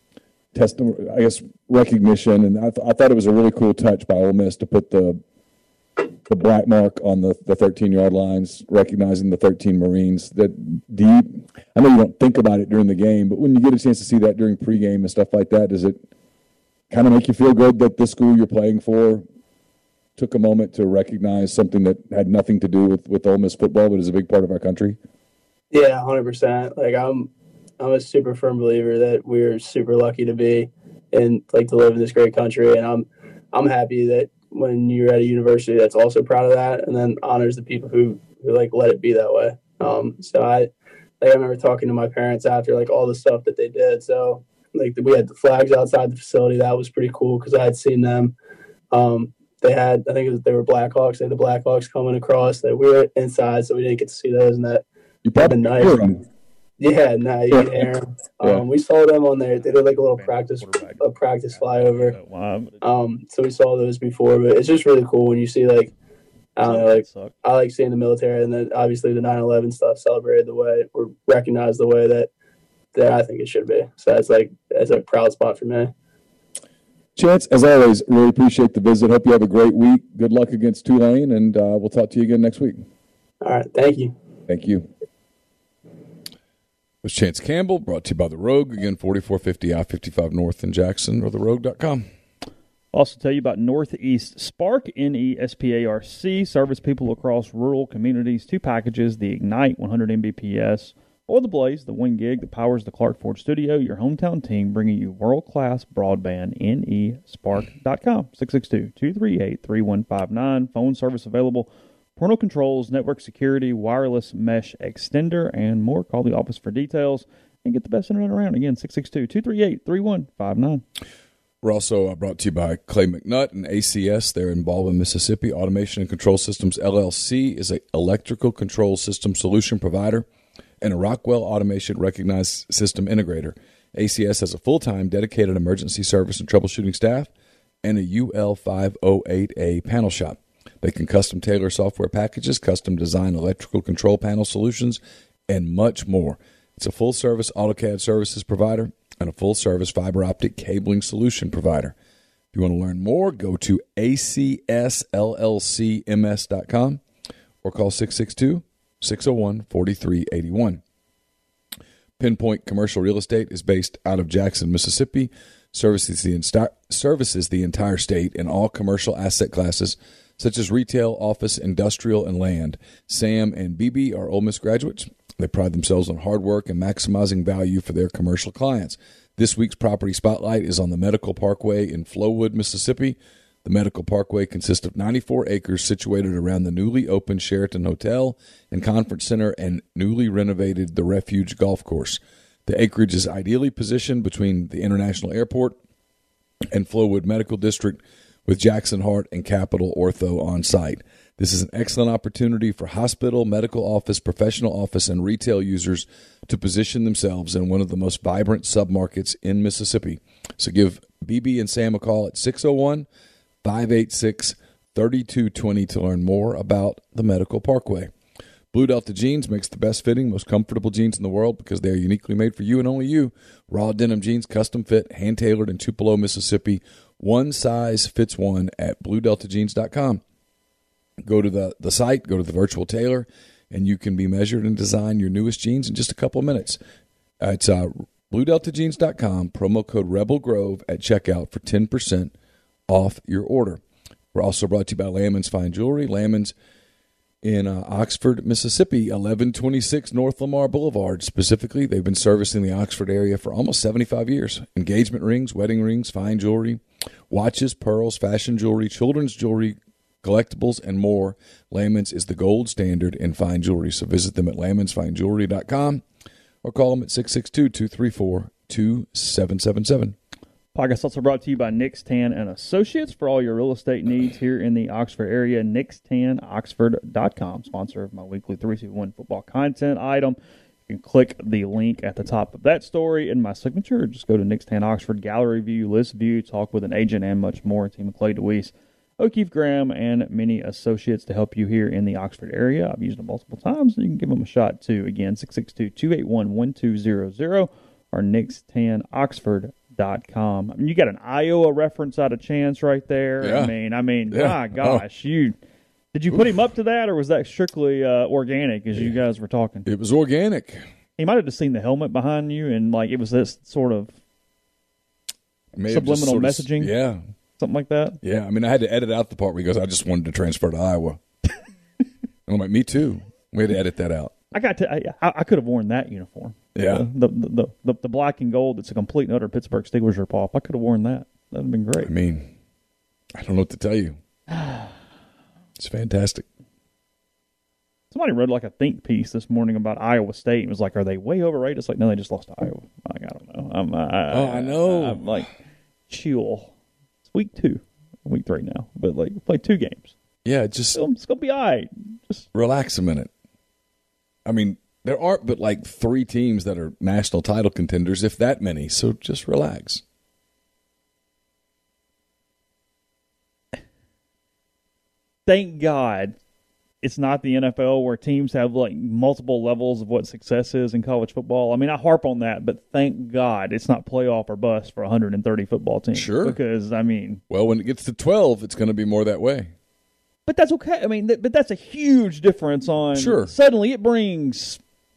recognition, and I thought it was a really cool touch by Ole Miss to put the black mark on the 13-yard lines, recognizing the 13 Marines. I know you don't think about it during the game, but when you get a chance to see that during pregame and stuff like that, does it kind of make you feel good that the school you're playing for took a moment to recognize something that had nothing to do with Ole Miss football, but is a big part of our country? Yeah, 100%. Like I'm a super firm believer that we're super lucky to be and to live in this great country, and I'm happy that when you're at a university that's also proud of that and then honors the people who let it be that way. So I remember talking to my parents after all the stuff that they did. So we had the flags outside the facility. That was pretty cool because I had seen them. They had, I think they were Blackhawks. They had the Blackhawks coming across. That we were inside, so we didn't get to see those. And that you probably nice. Them. Yeah, no, you can hear them. Yeah. We saw them on there. They did a little practice flyover. So we saw those before, but it's just really cool when you see I like seeing the military, and then obviously the 9/11 stuff celebrated the way or recognized the way that I think it should be. So it's a proud spot for me. Chance, as always, really appreciate the visit. Hope you have a great week. Good luck against Tulane, and we'll talk to you again next week. All right. Thank you. Thank you. Was Chance Campbell, brought to you by The Rogue. Again, 4450 I-55 North in Jackson, or therogue.com. Also tell you about Northeast Spark, NESPARC, service people across rural communities. 2 packages, the Ignite 100 Mbps, or the Blaze, the 1 gig that powers the Clark Ford Studio. Your hometown team bringing you world-class broadband, nespark.com, 662-238-3159. Phone service available. Parental controls, network security, wireless mesh extender, and more. Call the office for details and get the best internet around. Again, 662-238-3159. We're also brought to you by Clay McNutt and ACS. They're in Baldwin, Mississippi. Automation and Control Systems, LLC, is an electrical control system solution provider and a Rockwell Automation recognized system integrator. ACS has a full-time dedicated emergency service and troubleshooting staff and a UL508A panel shop. They can custom tailor software packages, custom design electrical control panel solutions, and much more. It's a full-service AutoCAD services provider and a full-service fiber optic cabling solution provider. If you want to learn more, go to acsllcms.com or call 662-601-4381. Pinpoint Commercial Real Estate is based out of Jackson, Mississippi, services the entire state in all commercial asset classes, such as retail, office, industrial, and land. Sam and BB are Ole Miss graduates. They pride themselves on hard work and maximizing value for their commercial clients. This week's property spotlight is on the Medical Parkway in Flowood, Mississippi. The Medical Parkway consists of 94 acres situated around the newly opened Sheraton Hotel and Conference Center and newly renovated The Refuge Golf Course. The acreage is ideally positioned between the International Airport and Flowood Medical District, with Jackson Heart and Capital Ortho on site. This is an excellent opportunity for hospital, medical office, professional office, and retail users to position themselves in one of the most vibrant submarkets in Mississippi. So give BB and Sam a call at 601-586-3220 to learn more about the Medical Parkway. Blue Delta Jeans makes the best fitting, most comfortable jeans in the world because they are uniquely made for you and only you. Raw denim jeans, custom fit, hand-tailored in Tupelo, Mississippi. One size fits one at BlueDeltaJeans.com. Go to the site, go to the virtual tailor, and you can be measured and design your newest jeans in just a couple of minutes. It's BlueDeltaJeans.com, promo code RebelGrove at checkout for 10% off your order. We're also brought to you by Lamons Fine Jewelry. Lamons in Oxford, Mississippi, 1126 North Lamar Boulevard. Specifically, they've been servicing the Oxford area for almost 75 years. Engagement rings, wedding rings, fine jewelry, watches, pearls, fashion jewelry, children's jewelry, collectibles, and more. Lamons is the gold standard in fine jewelry. So visit them at lamonsfinejewelry.com or call them at 662-234-2777. Podcast also brought to you by Nick's Tan and Associates for all your real estate needs here in the Oxford area. NicksTanOxford.com, sponsor of my weekly 3-2-1 football content item. You can click the link at the top of that story in my signature, or just go to Nick's 10 Oxford, gallery view, list view, talk with an agent, and much more. Team of Clay DeWeese, O'Keefe Graham, and many associates to help you here in the Oxford area. I've used them multiple times, so you can give them a shot too. Again, 662-281-1200 or Knicks10Oxford.com. I mean, you got an Iowa reference out of Chance right there. Yeah. I mean, my gosh, did you put him up to that, or was that strictly organic as you guys were talking? It was organic. He might have just seen the helmet behind you, and like it was this sort of subliminal messaging. Yeah. Something like that? Yeah. I mean, I had to edit out the part where he goes, I just wanted to transfer to Iowa. And I'm like, me too. We had to edit that out. I could have worn that uniform. Yeah. The black and gold that's a complete and utter Pittsburgh Steelers ripoff. I could have worn that. That would have been great. I mean, I don't know what to tell you. It's fantastic. Somebody wrote like a think piece this morning about Iowa State and was like, are they way overrated? It's like, no, they just lost to Iowa. Like, I don't know. I know. I'm like, chill. It's week 2, week 3 now. But like, play 2 games. Yeah, just it's going to be all right. Just relax a minute. I mean, there aren't but like 3 teams that are national title contenders, if that many. So just relax. Thank God it's not the NFL where teams have like multiple levels of what success is in college football. I mean, I harp on that, but thank God it's not playoff or bust for 130 football teams. Sure. Because, I mean... Well, when it gets to 12, it's going to be more that way. But that's okay. I mean, but that's a huge difference on... Sure. Suddenly it brings...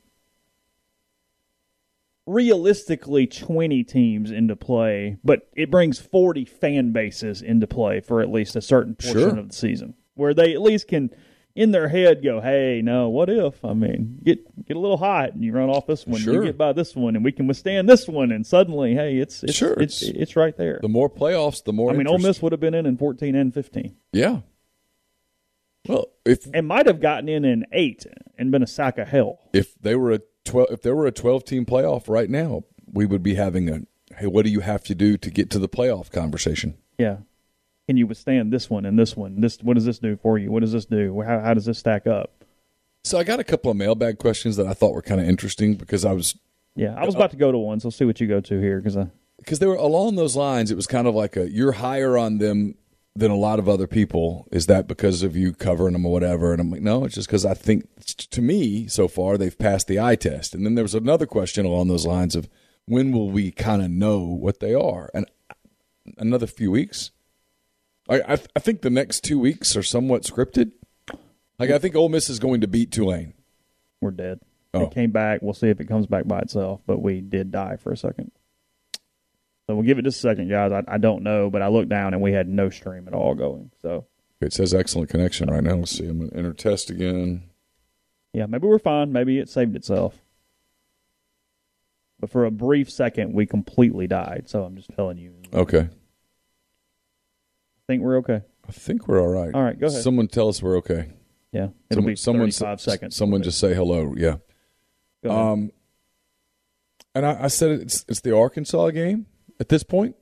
realistically 20 teams into play, but it brings 40 fan bases into play for at least a certain portion of the season, where they at least can, in their head, go, hey, no, what if? I mean, get a little hot and you run off this one, Sure. you get by this one, and we can withstand this one, and suddenly, hey, it's right there. The more playoffs, the more Ole interest. Miss would have been in 14 and 15. Yeah. Well, and might have gotten in 8 and been a sack of hell. If there were a 12-team playoff right now, we would be having a, hey, what do you have to do to get to the playoff conversation? Yeah. Can you withstand this one and this one? What does this do for you? What does this do? How does this stack up? So I got a couple of mailbag questions that I thought were kind of interesting because I was about to go to one, so see what you go to here. Because they were along those lines. It was kind of like you're higher on them than a lot of other people. Is that because of you covering them or whatever? And I'm like, no, it's just because I think, to me, so far, they've passed the eye test. And then there was another question along those lines of when will we kind of know what they are? And another few weeks? I think the next 2 weeks are somewhat scripted. Like, I think Ole Miss is going to beat Tulane. We're dead. Oh. It came back. We'll see if it comes back by itself, but we did die for a second. So we'll give it just a second, guys. I don't know, but I looked down and we had no stream at all going. So it says excellent connection right now. Let's see. I'm going to enter test again. Yeah, maybe we're fine. Maybe it saved itself. But for a brief second, we completely died. So I'm just telling you. Okay. I think we're okay. I think we're all right. All right, go ahead. Someone tell us we're okay. Yeah, it'll be 35 seconds. Someone just say hello. Yeah. Go ahead. And I said it's the Arkansas game at this point.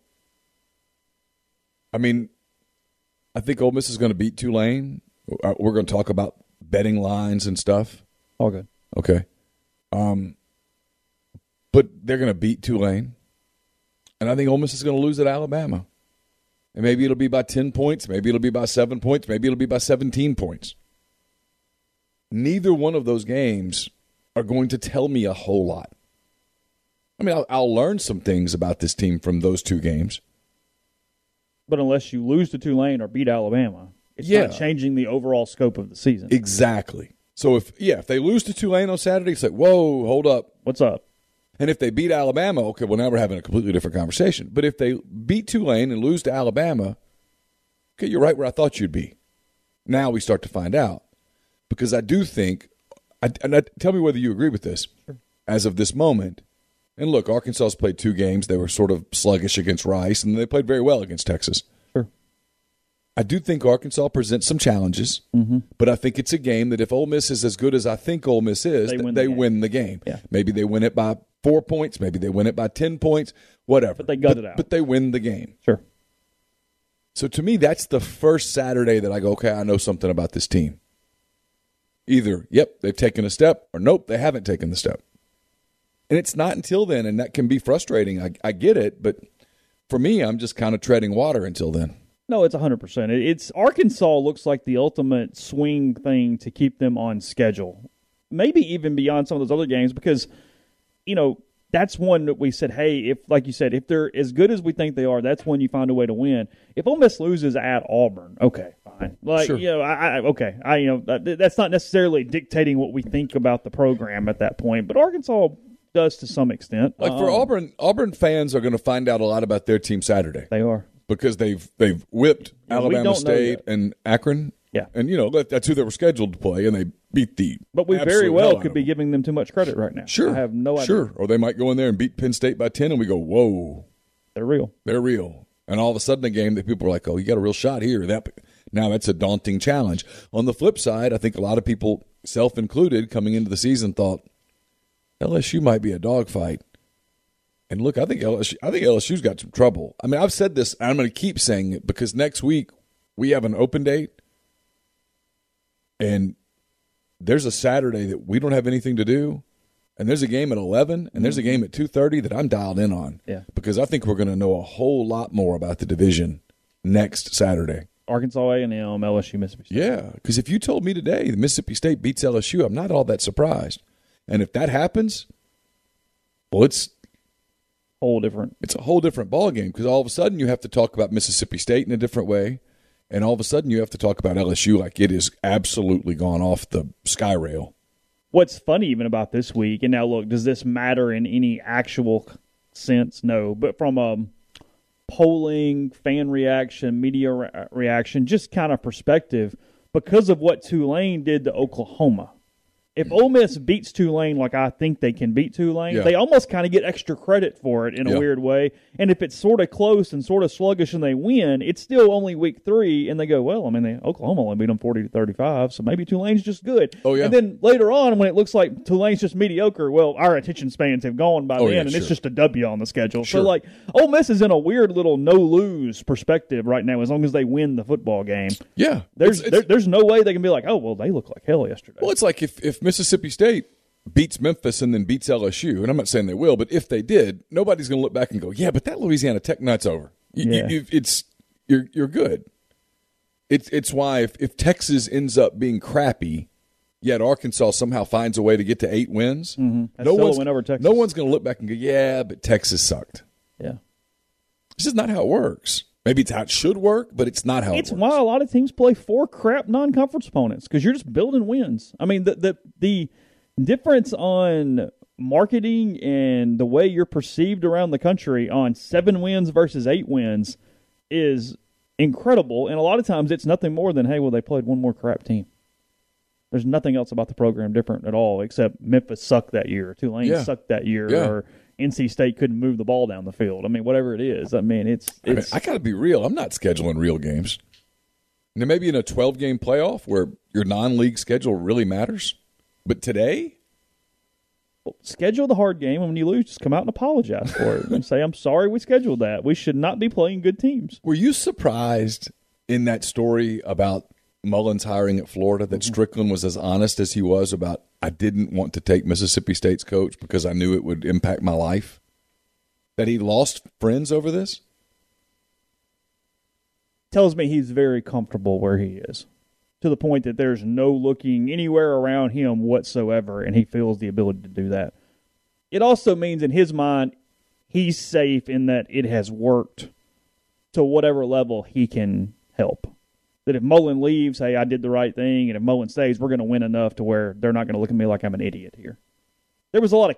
I mean, I think Ole Miss is going to beat Tulane. We're going to talk about betting lines and stuff. All good. Okay. But they're going to beat Tulane. And I think Ole Miss is going to lose at Alabama. And maybe it'll be by 10 points. Maybe it'll be by 7 points. Maybe it'll be by 17 points. Neither one of those games are going to tell me a whole lot. I mean, I'll learn some things about this team from those 2 games. But unless you lose to Tulane or beat Alabama, it's not changing the overall scope of the season. Exactly. So if they lose to Tulane on Saturday, it's like, whoa, hold up. What's up? And if they beat Alabama, okay, well, now we're having a completely different conversation. But if they beat Tulane and lose to Alabama, okay, you're right where I thought you'd be. Now we start to find out. Because I do think, tell me whether you agree with this, as of this moment. And look, Arkansas's played 2 games. They were sort of sluggish against Rice, and they played very well against Texas. Sure. I do think Arkansas presents some challenges, but I think it's a game that if Ole Miss is as good as I think Ole Miss is, they win the game. Yeah. Maybe they win it by 4 points. Maybe they win it by 10 points, whatever. But they gut it out. But they win the game. Sure. So to me, that's the first Saturday that I go, okay, I know something about this team. Either, yep, they've taken a step, or nope, they haven't taken the step. And it's not until then, and that can be frustrating. I get it, but for me, I'm just kind of treading water until then. No, it's 100%. It's Arkansas looks like the ultimate swing thing to keep them on schedule. Maybe even beyond some of those other games because, that's one that we said, hey, if, like you said, if they're as good as we think they are, that's when you find a way to win. If Ole Miss loses at Auburn, okay, fine. Sure. That's not necessarily dictating what we think about the program at that point, but Arkansas does to some extent. Like for Auburn fans are going to find out a lot about their team Saturday. They are. Because they've whipped Alabama State and Akron. Yeah. And, that's who they were scheduled to play, and they beat the But we very well could be giving them too much credit right now. Sure. I have no idea. Sure. Or they might go in there and beat Penn State by 10, and we go, whoa. They're real. They're real. And all of a sudden a game that people are like, oh, you got a real shot here. Now that's a daunting challenge. On the flip side, I think a lot of people, self-included, coming into the season thought LSU might be a dogfight. And look, I think LSU's got some trouble. I mean, I've said this, and I'm going to keep saying it because next week we have an open date, and there's a Saturday that we don't have anything to do, and there's a game at 11, and there's a game at 2:30 that I'm dialed in on. Yeah. Because I think we're going to know a whole lot more about the division next Saturday. Arkansas A&M, LSU, Mississippi State. Yeah, because if you told me today that Mississippi State beats LSU, I'm not all that surprised. And if that happens, well, it's a whole different ballgame because all of a sudden you have to talk about Mississippi State in a different way, and all of a sudden you have to talk about LSU like it is absolutely gone off the sky rail. What's funny even about this week, and now look, does this matter in any actual sense? No, but from polling, fan reaction, media reaction, just kind of perspective, because of what Tulane did to Oklahoma. If Ole Miss beats Tulane like I think they can beat Tulane, they almost kind of get extra credit for it in a weird way. And if it's sort of close and sort of sluggish and they win, it's still only week 3, and they go, well, I mean, Oklahoma only beat them 40-35, so maybe Tulane's just good. Oh, yeah. And then later on, when it looks like Tulane's just mediocre, well, our attention spans have gone by then, and it's just a W on the schedule. Sure. So, like, Ole Miss is in a weird little no-lose perspective right now as long as they win the football game. Yeah. There's no way they can be like, oh, well, they look like hell yesterday. Well, it's like if Mississippi State beats Memphis and then beats LSU, and I'm not saying they will, but if they did, nobody's going to look back and go, yeah, but that Louisiana Tech night's over. You're good. It's why if Texas ends up being crappy, yet Arkansas somehow finds a way to get to 8 wins, no one's going to look back and go, yeah, but Texas sucked. Yeah. This is not how it works. Maybe it's how it should work, but it's not how it works. It's why a lot of teams play 4 crap non-conference opponents, because you're just building wins. I mean, the difference on marketing and the way you're perceived around the country on 7 wins versus 8 wins is incredible, and a lot of times it's nothing more than, hey, well, they played one more crap team. There's nothing else about the program different at all, except Memphis sucked that year, Tulane sucked that year, or NC State couldn't move the ball down the field. I mean, whatever it is. I mean, I got to be real. I'm not scheduling real games. Now, maybe in a 12-game playoff where your non-league schedule really matters. But today? Well, schedule the hard game, and when you lose, just come out and apologize for it and say, I'm sorry we scheduled that. We should not be playing good teams. Were you surprised in that story about Mullins hiring at Florida that Strickland was as honest as he was about, I didn't want to take Mississippi State's coach because I knew it would impact my life? That he lost friends over this? Tells me he's very comfortable where he is, to the point that there's no looking anywhere around him whatsoever, and he feels the ability to do that. It also means in his mind he's safe in that it has worked to whatever level he can help. That if Mullen leaves, hey, I did the right thing, and if Mullen stays, we're going to win enough to where they're not going to look at me like I'm an idiot here. There was a lot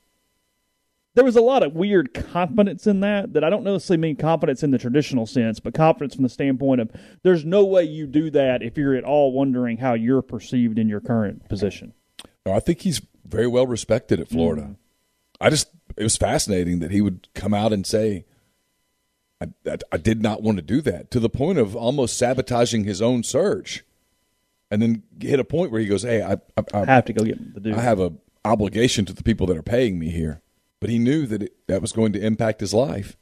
of weird confidence in that I don't necessarily mean confidence in the traditional sense, but confidence from the standpoint of there's no way you do that if you're at all wondering how you're perceived in your current position. No, I think he's very well respected at Florida. It was fascinating that he would come out and say, I did not want to do that, to the point of almost sabotaging his own search, and then hit a point where he goes, hey, I have to go get the dude. I have an obligation to the people that are paying me here. But he knew that that was going to impact his life.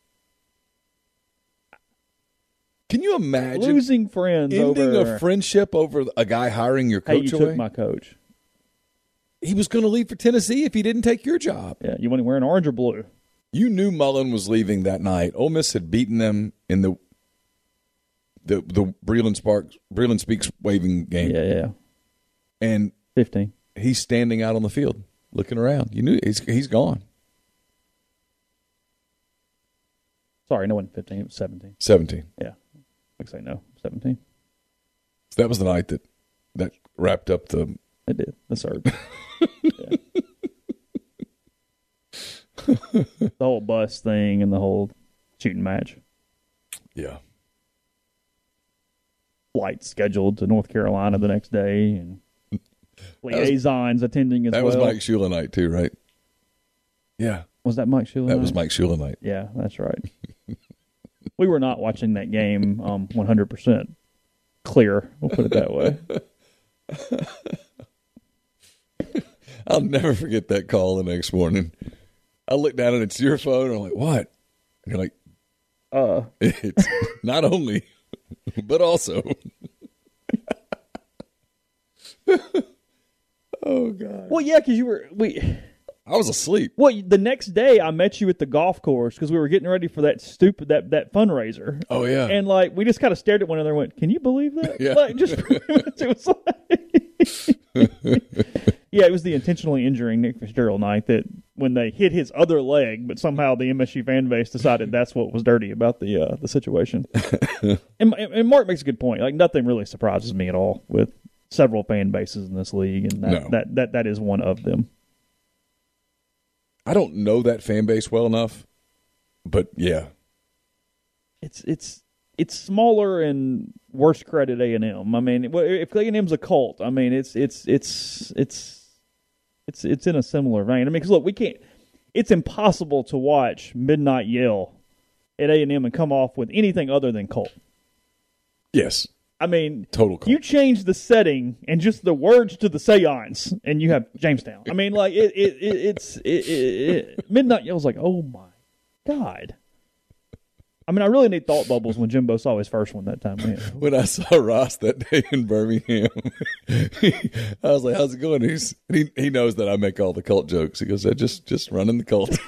Can you imagine losing friends, ending a friendship over a guy hiring your coach away? You took my coach. he was going to leave for Tennessee if he didn't take your job. Yeah, you want to wear an orange or blue? You knew Mullen was leaving that night. Ole Miss had beaten them in the Breland Speaks waving game. Yeah. And 15. He's standing out on the field looking around. You knew he's gone. Sorry, no, it wasn't 15. It was 17. 17. Yeah. I'd say no. 17. So that was the night that wrapped up the... It did. The surge. Yeah. The whole bus thing and the whole shooting match. Yeah. Flights scheduled to North Carolina the next day and liaisons attending as well. That was Mike Shula night too, right? Yeah. Was that Mike Shula That night? was Mike Shula night. Yeah, that's right. We were not watching that game 100% clear. We'll put it that way. I'll never forget that call the next morning. I look down and it's your phone. And I'm like, what? And you're like, it's not only, but also. Oh, God. Well, yeah, because I was asleep. Well, the next day I met you at the golf course because we were getting ready for that that fundraiser. Oh, yeah. And we just kind of stared at one another and went, "Can you believe that?" Yeah. It was the intentionally injuring Nick Fitzgerald night that when they hit his other leg, but somehow the MSU fan base decided that's what was dirty about the situation. and Mark makes a good point. Nothing really surprises me at all with several fan bases in this league, and that is one of them. I don't know that fan base well enough, but yeah, it's smaller and worse credit A&M. I mean, if A&M's a cult, I mean it's in a similar vein. I mean, because look, we can't. It's impossible to watch Midnight Yell at A&M and come off with anything other than cult. Yes. I mean, total cult. You change the setting and just the words to the seance, and you have Jamestown. I mean, it's Midnight Yell's like, oh my God. I mean, I really need thought bubbles when Jimbo saw his first one that time. Man. When I saw Ross that day in Birmingham, I was like, "How's it going?" He knows that I make all the cult jokes. He goes, "Just running the cult,"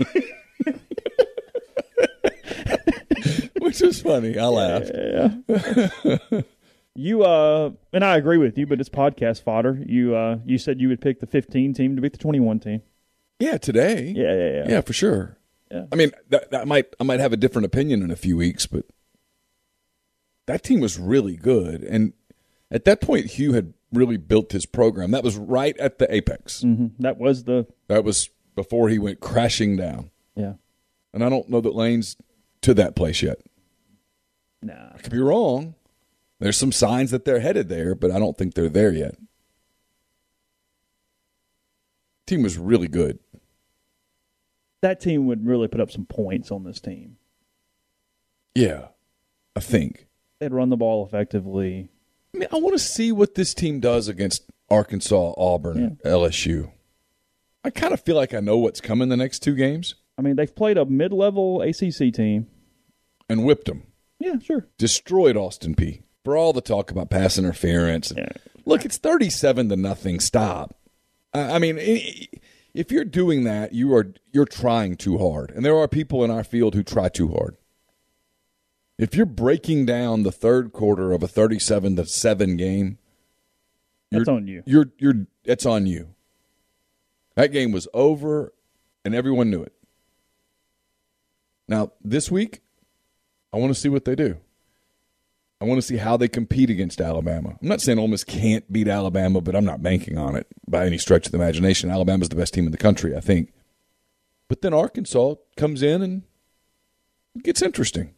which was funny. I laughed. Yeah. You and I agree with you, but it's podcast fodder. You said you would pick the 15 team to beat the 21 team. Yeah, today. Yeah, for sure. Yeah. I mean, I might have a different opinion in a few weeks, but that team was really good. And at that point, Hugh had really built his program. That was right at the apex. Mm-hmm. That was before he went crashing down. Yeah. And I don't know that Lane's to that place yet. Nah. I could be wrong. There's some signs that they're headed there, but I don't think they're there yet. Team was really good. That team would really put up some points on this team. Yeah, I think. They'd run the ball effectively. I mean, I want to see what this team does against Arkansas, Auburn, LSU. I kind of feel like I know what's coming the next two games. I mean, they've played a mid-level ACC team. And whipped them. Yeah, sure. Destroyed Austin Peay. For all the talk about pass interference. Yeah. Look, it's 37-0. Stop. I mean, if you're doing that, you're trying too hard. And there are people in our field who try too hard. If you're breaking down the third quarter of a 37-7 game, that's on you. It's on you. That game was over, and everyone knew it. Now, this week, I want to see what they do. I want to see how they compete against Alabama. I'm not saying Ole Miss can't beat Alabama, but I'm not banking on it by any stretch of the imagination. Alabama's the best team in the country, I think. But then Arkansas comes in and it gets interesting.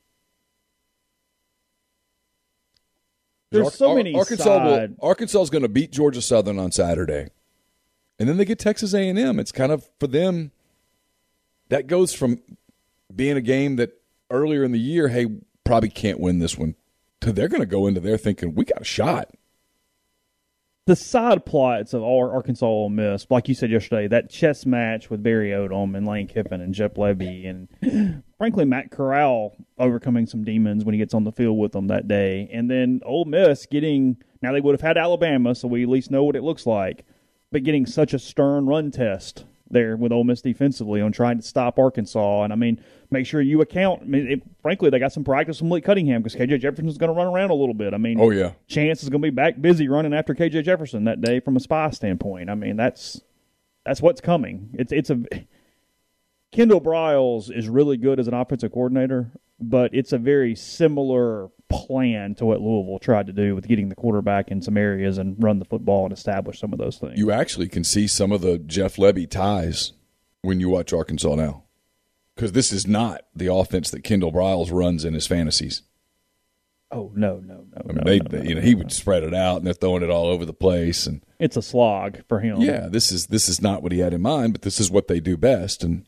There's so many Arkansas is going to beat Georgia Southern on Saturday. And then they get Texas A&M. It's kind of, for them, that goes from being a game that earlier in the year, hey, probably can't win this one, to they're going to go into there thinking, we got a shot. The side plots of Arkansas Ole Miss, like you said yesterday, that chess match with Barry Odom and Lane Kiffin and Jep Levy and, frankly, Matt Corral overcoming some demons when he gets on the field with them that day. And then Ole Miss now they would have had Alabama, so we at least know what it looks like. but getting such a stern run test there with Ole Miss defensively on trying to stop Arkansas. And, I mean, make sure you account. I mean, frankly, they got some practice from Malik Cunningham because K.J. Jefferson's going to run around a little bit. I mean, oh, yeah. Chance is going to be back busy running after K.J. Jefferson that day from a spy standpoint. I mean, that's what's coming. It's a Kendall Briles is really good as an offensive coordinator, but it's a very similar plan to what Louisville tried to do with getting the quarterback in some areas and run the football and establish some of those things. You actually can see some of the Jeff Lebby ties when you watch Arkansas now, because this is not the offense that Kendall Briles runs in his fantasies. Oh, no. I mean, he would spread it out, and they're throwing it all over the place, and it's a slog for him. Yeah, this is not what he had in mind, but this is what they do best. And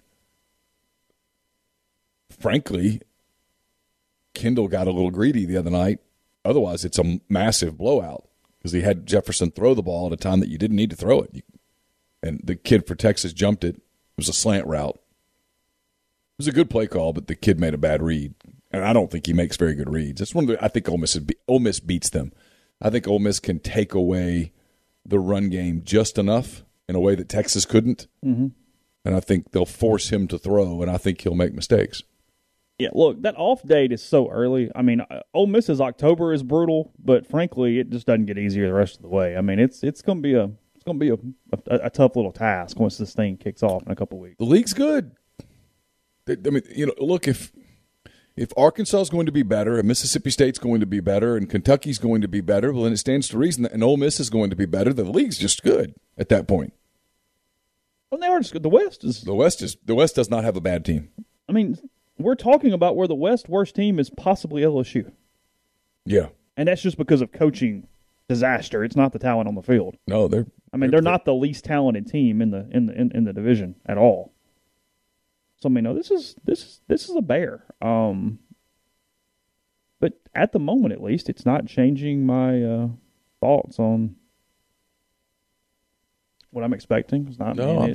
frankly, Kendall got a little greedy the other night. Otherwise, it's a massive blowout because he had Jefferson throw the ball at a time that you didn't need to throw it. And the kid for Texas jumped it. It was a slant route. It was a good play call, but the kid made a bad read. And I don't think he makes very good reads. That's one of I think Ole Miss beats them. I think Ole Miss can take away the run game just enough in a way that Texas couldn't. Mm-hmm. And I think they'll force him to throw, and I think he'll make mistakes. Yeah, look, that off date is so early. I mean, Ole Miss's October is brutal, but frankly, it just doesn't get easier the rest of the way. I mean, it's going to be a tough little task once this thing kicks off in a couple weeks. The league's good. I mean, look, if Arkansas is going to be better, and Mississippi State's going to be better, and Kentucky's going to be better, well, then it stands to reason that and Ole Miss is going to be better. The league's just good at that point. Well, they are just good. The West does not have a bad team. I mean, we're talking about where the West worst team is possibly LSU. Yeah. And that's just because of coaching disaster. It's not the talent on the field. No, they're not the least talented team in the division at all. So I mean, no, this is a bear. But at the moment, at least, it's not changing my thoughts on what I'm expecting. It's not. No,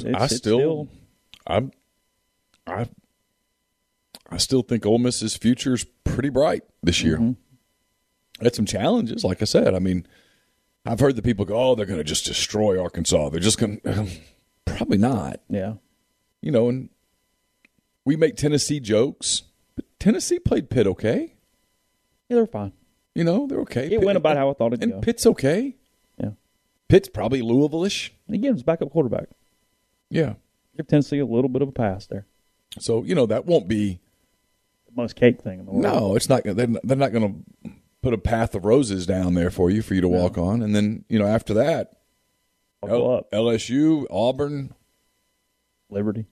I still think Ole Miss's future is pretty bright this year. Mm-hmm. Had some challenges, like I said. I mean, I've heard the people go, "Oh, they're going to just destroy Arkansas." They're just going to probably not. Yeah, and we make Tennessee jokes, but Tennessee played Pitt okay. Yeah, they're fine. They're okay. It went about how I thought it'd go. And Pitt's okay. Yeah, Pitt's probably Louisville-ish. And again, it's backup quarterback. Yeah, give Tennessee a little bit of a pass there. So that won't be the most cake thing in the world. No, it's not. They're not going to put a path of roses down there for you to walk on, and then after that, I'll go up. LSU, Auburn, Liberty.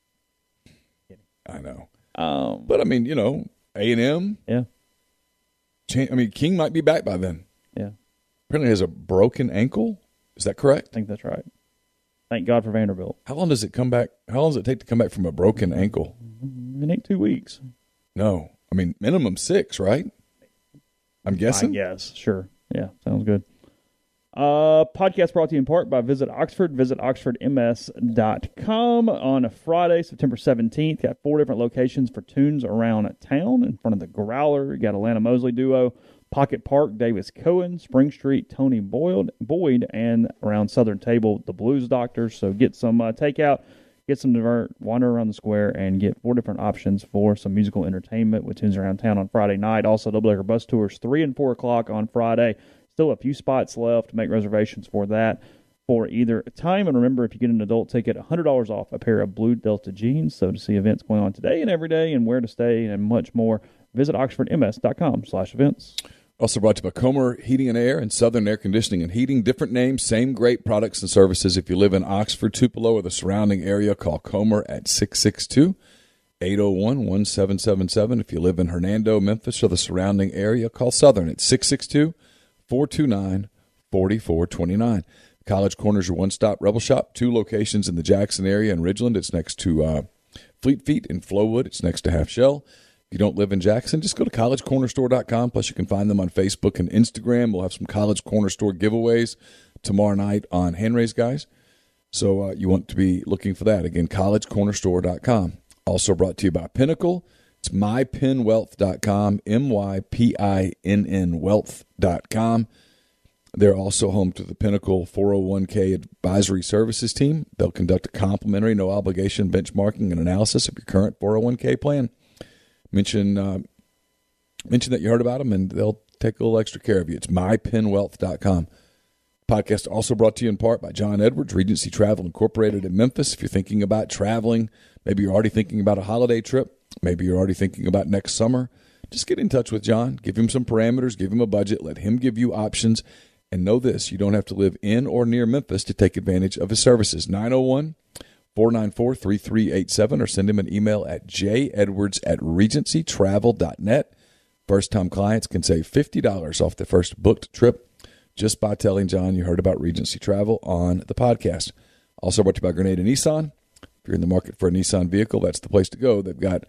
I know, but I mean, A&M. Yeah. King might be back by then. Yeah. Apparently, has a broken ankle. Is that correct? I think that's right. Thank God for Vanderbilt. How long does it come back? How long does it take to come back from a broken ankle? It ain't 2 weeks. No, I mean minimum 6, right? I'm guessing. Yes, sure. Yeah, sounds good. Podcast brought to you in part by Visit Oxford. Visit oxfordms.com on Friday, September 17th. Got 4 different locations for tunes around town. In front of the Growler, you got Atlanta Mosley Duo, Pocket Park, Davis Cohen, Spring Street, Tony Boyd, and around Southern Table, the Blues Doctors. So get some takeout, get some divert, wander around the square, and get 4 different options for some musical entertainment with tunes around town on Friday night. Also, double-decker bus tours 3 and 4 o'clock on Friday. Still a few spots left. Make reservations for that for either time. And remember, if you get an adult ticket, $100 off a pair of Blue Delta jeans. So to see events going on today and every day and where to stay and much more, visit oxfordms.com/events. Also brought to you by Comer Heating and Air and Southern Air Conditioning and Heating. Different names, same great products and services. If you live in Oxford, Tupelo, or the surrounding area, call Comer at 662-801-1777. If you live in Hernando, Memphis, or the surrounding area, call Southern at 662-429-4429. College Corner is your one-stop Rebel Shop. 2 locations in the Jackson area and Ridgeland. It's next to Fleet Feet in Flowood. It's next to Half Shell. If you don't live in Jackson, just go to collegecornerstore.com. Plus, you can find them on Facebook and Instagram. We'll have some College Corner Store giveaways tomorrow night on Hand Raise Guys. So you want to be looking for that. Again, collegecornerstore.com. Also brought to you by Pinnacle. It's mypinwealth.com, MYPINN wealth.com. They're also home to the Pinnacle 401k advisory services team. They'll conduct a complimentary, no-obligation benchmarking and analysis of your current 401k plan. Mention that you heard about them, and they'll take a little extra care of you. It's mypinwealth.com. Podcast also brought to you in part by John Edwards, Regency Travel Incorporated in Memphis. If you're thinking about traveling, maybe you're already thinking about a holiday trip, maybe you're already thinking about next summer, just get in touch with John. Give him some parameters, give him a budget, let him give you options. And know this, you don't have to live in or near Memphis to take advantage of his services. 901-494-3387 or send him an email at jedwards@regencytravel.net. First-time clients can save $50 off their first booked trip just by telling John you heard about Regency Travel on the podcast. Also brought to you by Grenada Nissan. If you're in the market for a Nissan vehicle, that's the place to go. They've got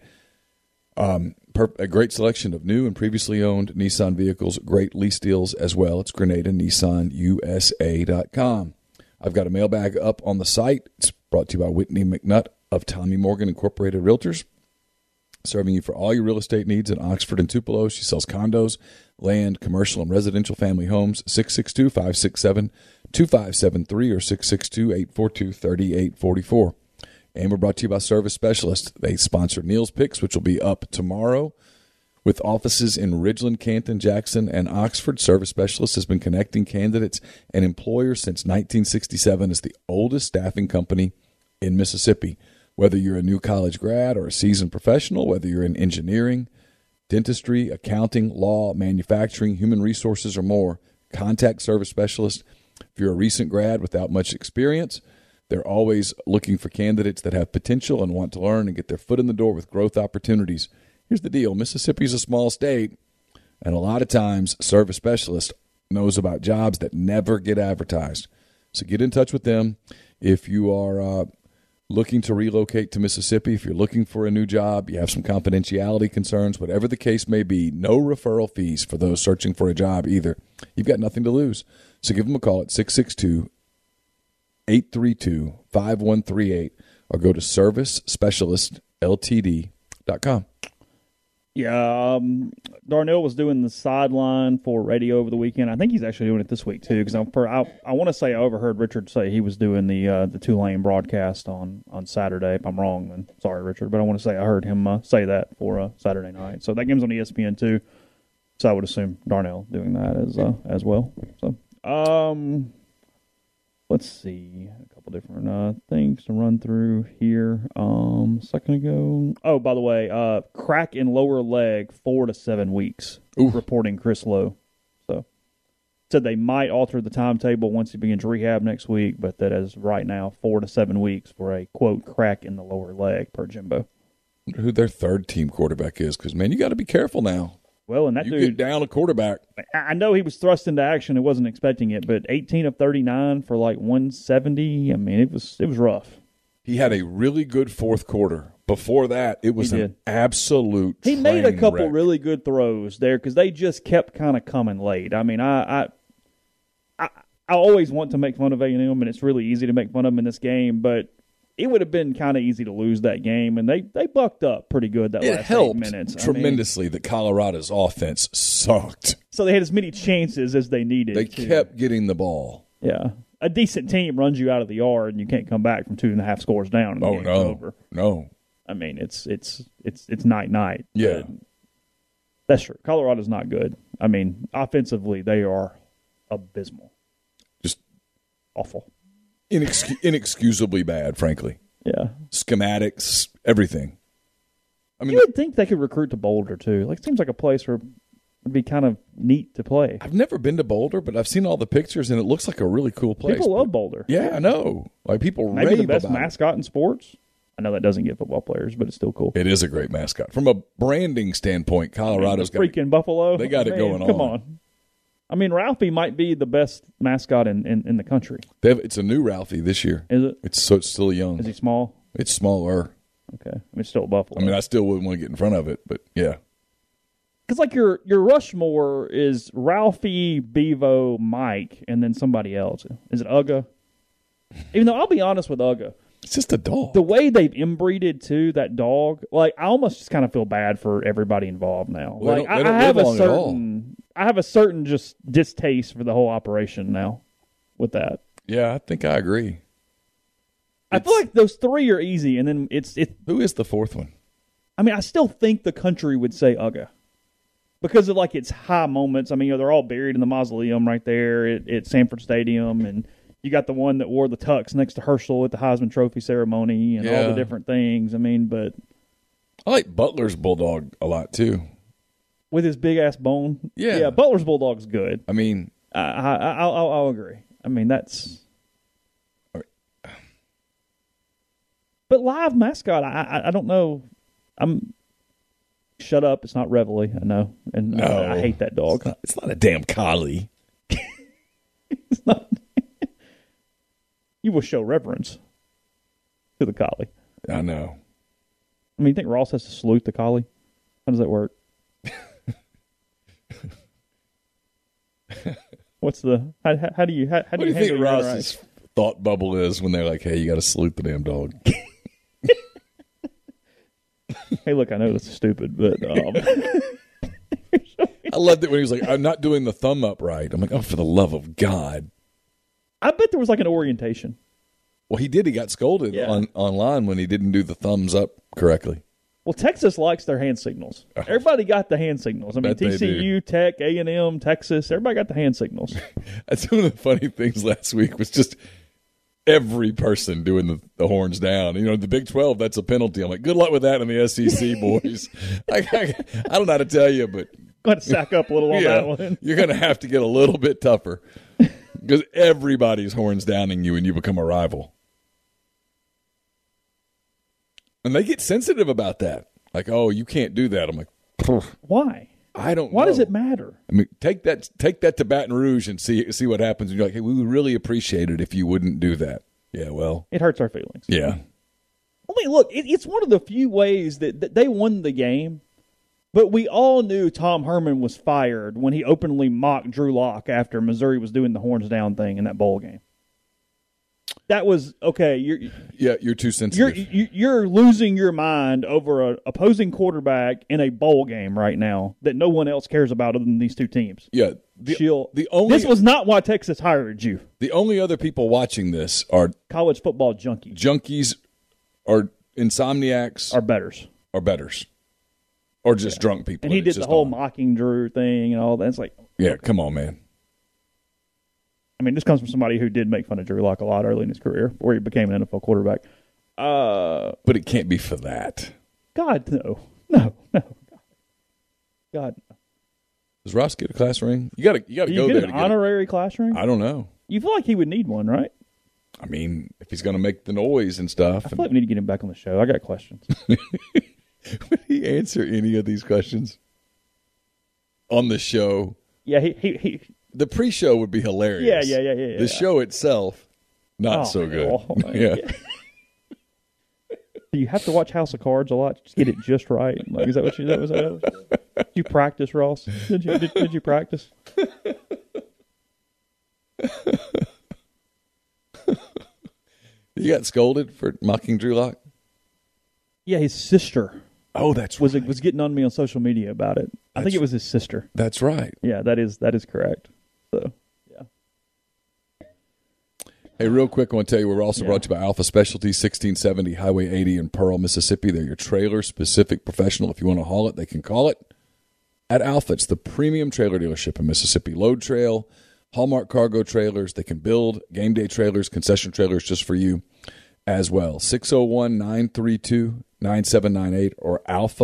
a great selection of new and previously owned Nissan vehicles, great lease deals as well. It's GrenadaNissanUSA.com. I've got a mailbag up on the site. It's brought to you by Whitney McNutt of Tommy Morgan Incorporated Realtors, serving you for all your real estate needs in Oxford and Tupelo. She sells condos, land, commercial, and residential family homes. 662-567-2573 or 662-842-3844. And we're brought to you by Service Specialists. They sponsor Neil's Picks, which will be up tomorrow. With offices in Ridgeland, Canton, Jackson, and Oxford, Service Specialists has been connecting candidates and employers since 1967 as the oldest staffing company in Mississippi. Whether you're a new college grad or a seasoned professional, whether you're in engineering, dentistry, accounting, law, manufacturing, human resources, or more, contact Service Specialists. If you're a recent grad without much experience, they're always looking for candidates that have potential and want to learn and get their foot in the door with growth opportunities. Here's the deal. Mississippi's a small state, and a lot of times Service Specialist knows about jobs that never get advertised. So get in touch with them. If you are looking to relocate to Mississippi, if you're looking for a new job, you have some confidentiality concerns, whatever the case may be, no referral fees for those searching for a job either. You've got nothing to lose. So give them a call at 662-832-5138 or go to servicespecialistltd.com. Yeah, Darnell was doing the sideline for radio over the weekend. I think he's actually doing it this week too. Because I want to say I overheard Richard say he was doing the Tulane broadcast on Saturday. If I'm wrong, then sorry, Richard. But I want to say I heard him say that for Saturday night. So that game's on ESPN too. So I would assume Darnell doing that as well. So let's see, a couple different things to run through here. A second ago. Oh, by the way, crack in lower leg, 4 to 7 weeks. Ooh. Reporting Chris Lowe. So said they might alter the timetable once he begins rehab next week, but that is right now 4 to 7 weeks for a quote crack in the lower leg per Jimbo. I wonder who their third team quarterback is, because man, you got to be careful now. Well, and that you dude get down a quarterback. I know he was thrust into action and wasn't expecting it, but 18 of 39 for like 170. I mean, it was rough. He had a really good fourth quarter. Before that, it was an absolute He made a couple wreck. really good throws there because they just kept kind of coming late. I mean, I always want to make fun of A&M, and it's really easy to make fun of them in this game, but it would have been kind of easy to lose that game, and they bucked up pretty good that last 8 minutes. It helped tremendously that Colorado's offense sucked. So they had as many chances as they needed. They kept getting the ball. Yeah. A decent team runs you out of the yard, and you can't come back from 2.5 scores down. And the game's over. No. I mean, it's night. Yeah. That's true. Colorado's not good. I mean, offensively, they are abysmal. Just awful. Inexcusably bad, frankly. Yeah. Schematics, everything. I mean, you would think they could recruit to Boulder, too. Like, it seems like a place where it'd be kind of neat to play. I've never been to Boulder, but I've seen all the pictures, and it looks like a really cool place. People love Boulder. Yeah, I know. Like, people Maybe rave the best about mascot in sports. I know that doesn't get football players, but it's still cool. It is a great mascot. From a branding standpoint, Colorado's got freaking Buffalo. They got it going on. Come on. I mean, Ralphie might be the best mascot in the country. It's a new Ralphie this year. Is it? It's still young. Is he small? It's smaller. Okay. I mean, it's still a Buffalo. I mean, I still wouldn't want to get in front of it, but yeah. Because, like, your Rushmore is Ralphie, Bevo, Mike, and then somebody else. Is it Uga? Even though I'll be honest with Uga. It's just a dog. The way they've inbreeded, too, that dog, like, I almost just kind of feel bad for everybody involved now. Well, like, they don't I have live a long certain... I have a certain just distaste for the whole operation now with that. Yeah, I think I agree. I feel like those three are easy, and then it's. Who is the fourth one? I mean, I still think the country would say UGA because of like its high moments. I mean, they're all buried in the mausoleum right there at Sanford Stadium, and you got the one that wore the tux next to Herschel at the Heisman Trophy ceremony, and all the different things. I mean, but I like Butler's Bulldog a lot too. With his big ass bone, yeah, Butler's Bulldog's good. I mean, I'll agree. I mean, that's. But live mascot, I don't know. Shut up! It's not Reveille. I know, and no, I hate that dog. It's not a damn collie. It's not. You will show reverence to the collie. I know. I mean, you think Ross has to salute the collie? How does that work? What's the how do you what do you think Ross's thought bubble is when they're like, "Hey, you got to salute the damn dog"? Hey, look, I know this is stupid, but I loved it when he was like, "I'm not doing the thumb up right." I'm like, "Oh, for the love of God!" I bet there was like an orientation. Well, he did. He got scolded online when he didn't do the thumbs up correctly. Well, Texas likes their hand signals. Everybody got the hand signals. I mean, TCU, Tech, A&M, Texas, everybody got the hand signals. That's one of the funny things last week was just every person doing the horns down. You know, the Big 12, that's a penalty. I'm like, good luck with that in the SEC, boys. I don't know how to tell you, but going to sack up a little on that one. You're going to have to get a little bit tougher because everybody's horns downing you and you become a rival. And they get sensitive about that. Like, oh, you can't do that. I'm like, why? I don't know. Why does it matter? I mean, take that to Baton Rouge and see what happens. And you're like, hey, we would really appreciate it if you wouldn't do that. Yeah, well. It hurts our feelings. Yeah. I mean, look, it's one of the few ways that they won the game, but we all knew Tom Herman was fired when he openly mocked Drew Lock after Missouri was doing the horns down thing in that bowl game. That was okay. You're too sensitive. You're losing your mind over an opposing quarterback in a bowl game right now that no one else cares about other than these two teams. Yeah, this was not why Texas hired you. The only other people watching this are college football junkies. Junkies, or insomniacs, or bettors, or just drunk people. And he did the whole mocking Drew thing and all that. It's like, yeah, come on, man. I mean, this comes from somebody who did make fun of Drew Lock a lot early in his career, before he became an NFL quarterback. But it can't be for that. God, no. God, no. Does Ross get a class ring? You got to go there. Do you get an honorary class ring? I don't know. You feel like he would need one, right? I mean, if he's going to make the noise and stuff. I feel like we need to get him back on the show. I got questions. Would he answer any of these questions on the show? Yeah, he the pre-show would be hilarious. Yeah. The show itself, not so good. Yeah. Do you have to watch House of Cards a lot to get it just right? Like, is that what was that? Did you practice, Ross? Did you practice? You got scolded for mocking Drew Lock? Yeah, his sister. Oh, that's was right. Was getting on me on social media about it. I think it was his sister. That's right. Yeah, that is correct. So, yeah. Hey, real quick, I want to tell you we're also brought to you by Alpha Specialties, 1670 Highway 80 in Pearl, Mississippi. They're your trailer-specific professional. If you want to haul it, they can call it at Alpha. It's the premium trailer dealership in Mississippi. Load Trail, Hallmark Cargo Trailers. They can build game day trailers, concession trailers just for you as well. 601-932-9798 or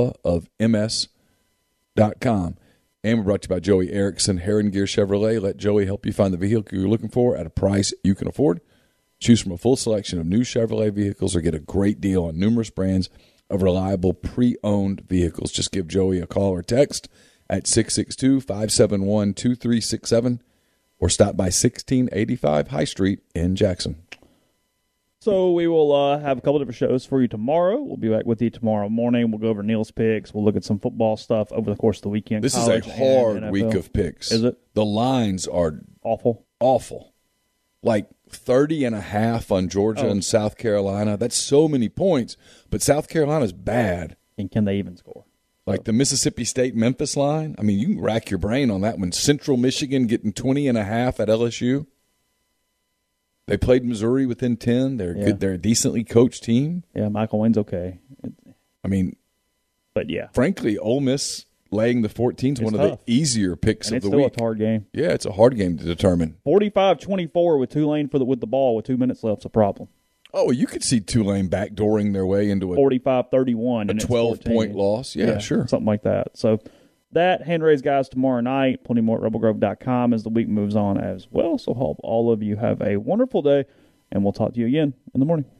alphaofms.com. And we're brought to you by Joey Erickson, Heron Gear Chevrolet. Let Joey help you find the vehicle you're looking for at a price you can afford. Choose from a full selection of new Chevrolet vehicles or get a great deal on numerous brands of reliable pre-owned vehicles. Just give Joey a call or text at 662-571-2367 or stop by 1685 High Street in Jackson. So we will have a couple different shows for you tomorrow. We'll be back with you tomorrow morning. We'll go over Neil's picks. We'll look at some football stuff over the course of the weekend. This is a hard week of picks. Is it? The lines are awful. Like 30.5 on Georgia and South Carolina. That's so many points. But South Carolina's bad. And can they even score? Like the Mississippi State-Memphis line. I mean, you can rack your brain on that one. Central Michigan getting 20.5 at LSU. They played Missouri within 10. They're good. They're a decently coached team. Yeah, Michael Wynn's okay. I mean, but yeah, frankly, Ole Miss laying the 14 is one of the easier picks of the week. It's still a hard game. Yeah, it's a hard game to determine. 45-24 with Tulane with the ball with 2 minutes left is a problem. Oh, you could see Tulane backdooring their way into a 45-31, a 12-point loss. Yeah, sure, something like that. So that hand-raised guys tomorrow night. Plenty more at rebelgrove.com as the week moves on as well. So hope all of you have a wonderful day, and we'll talk to you again in the morning.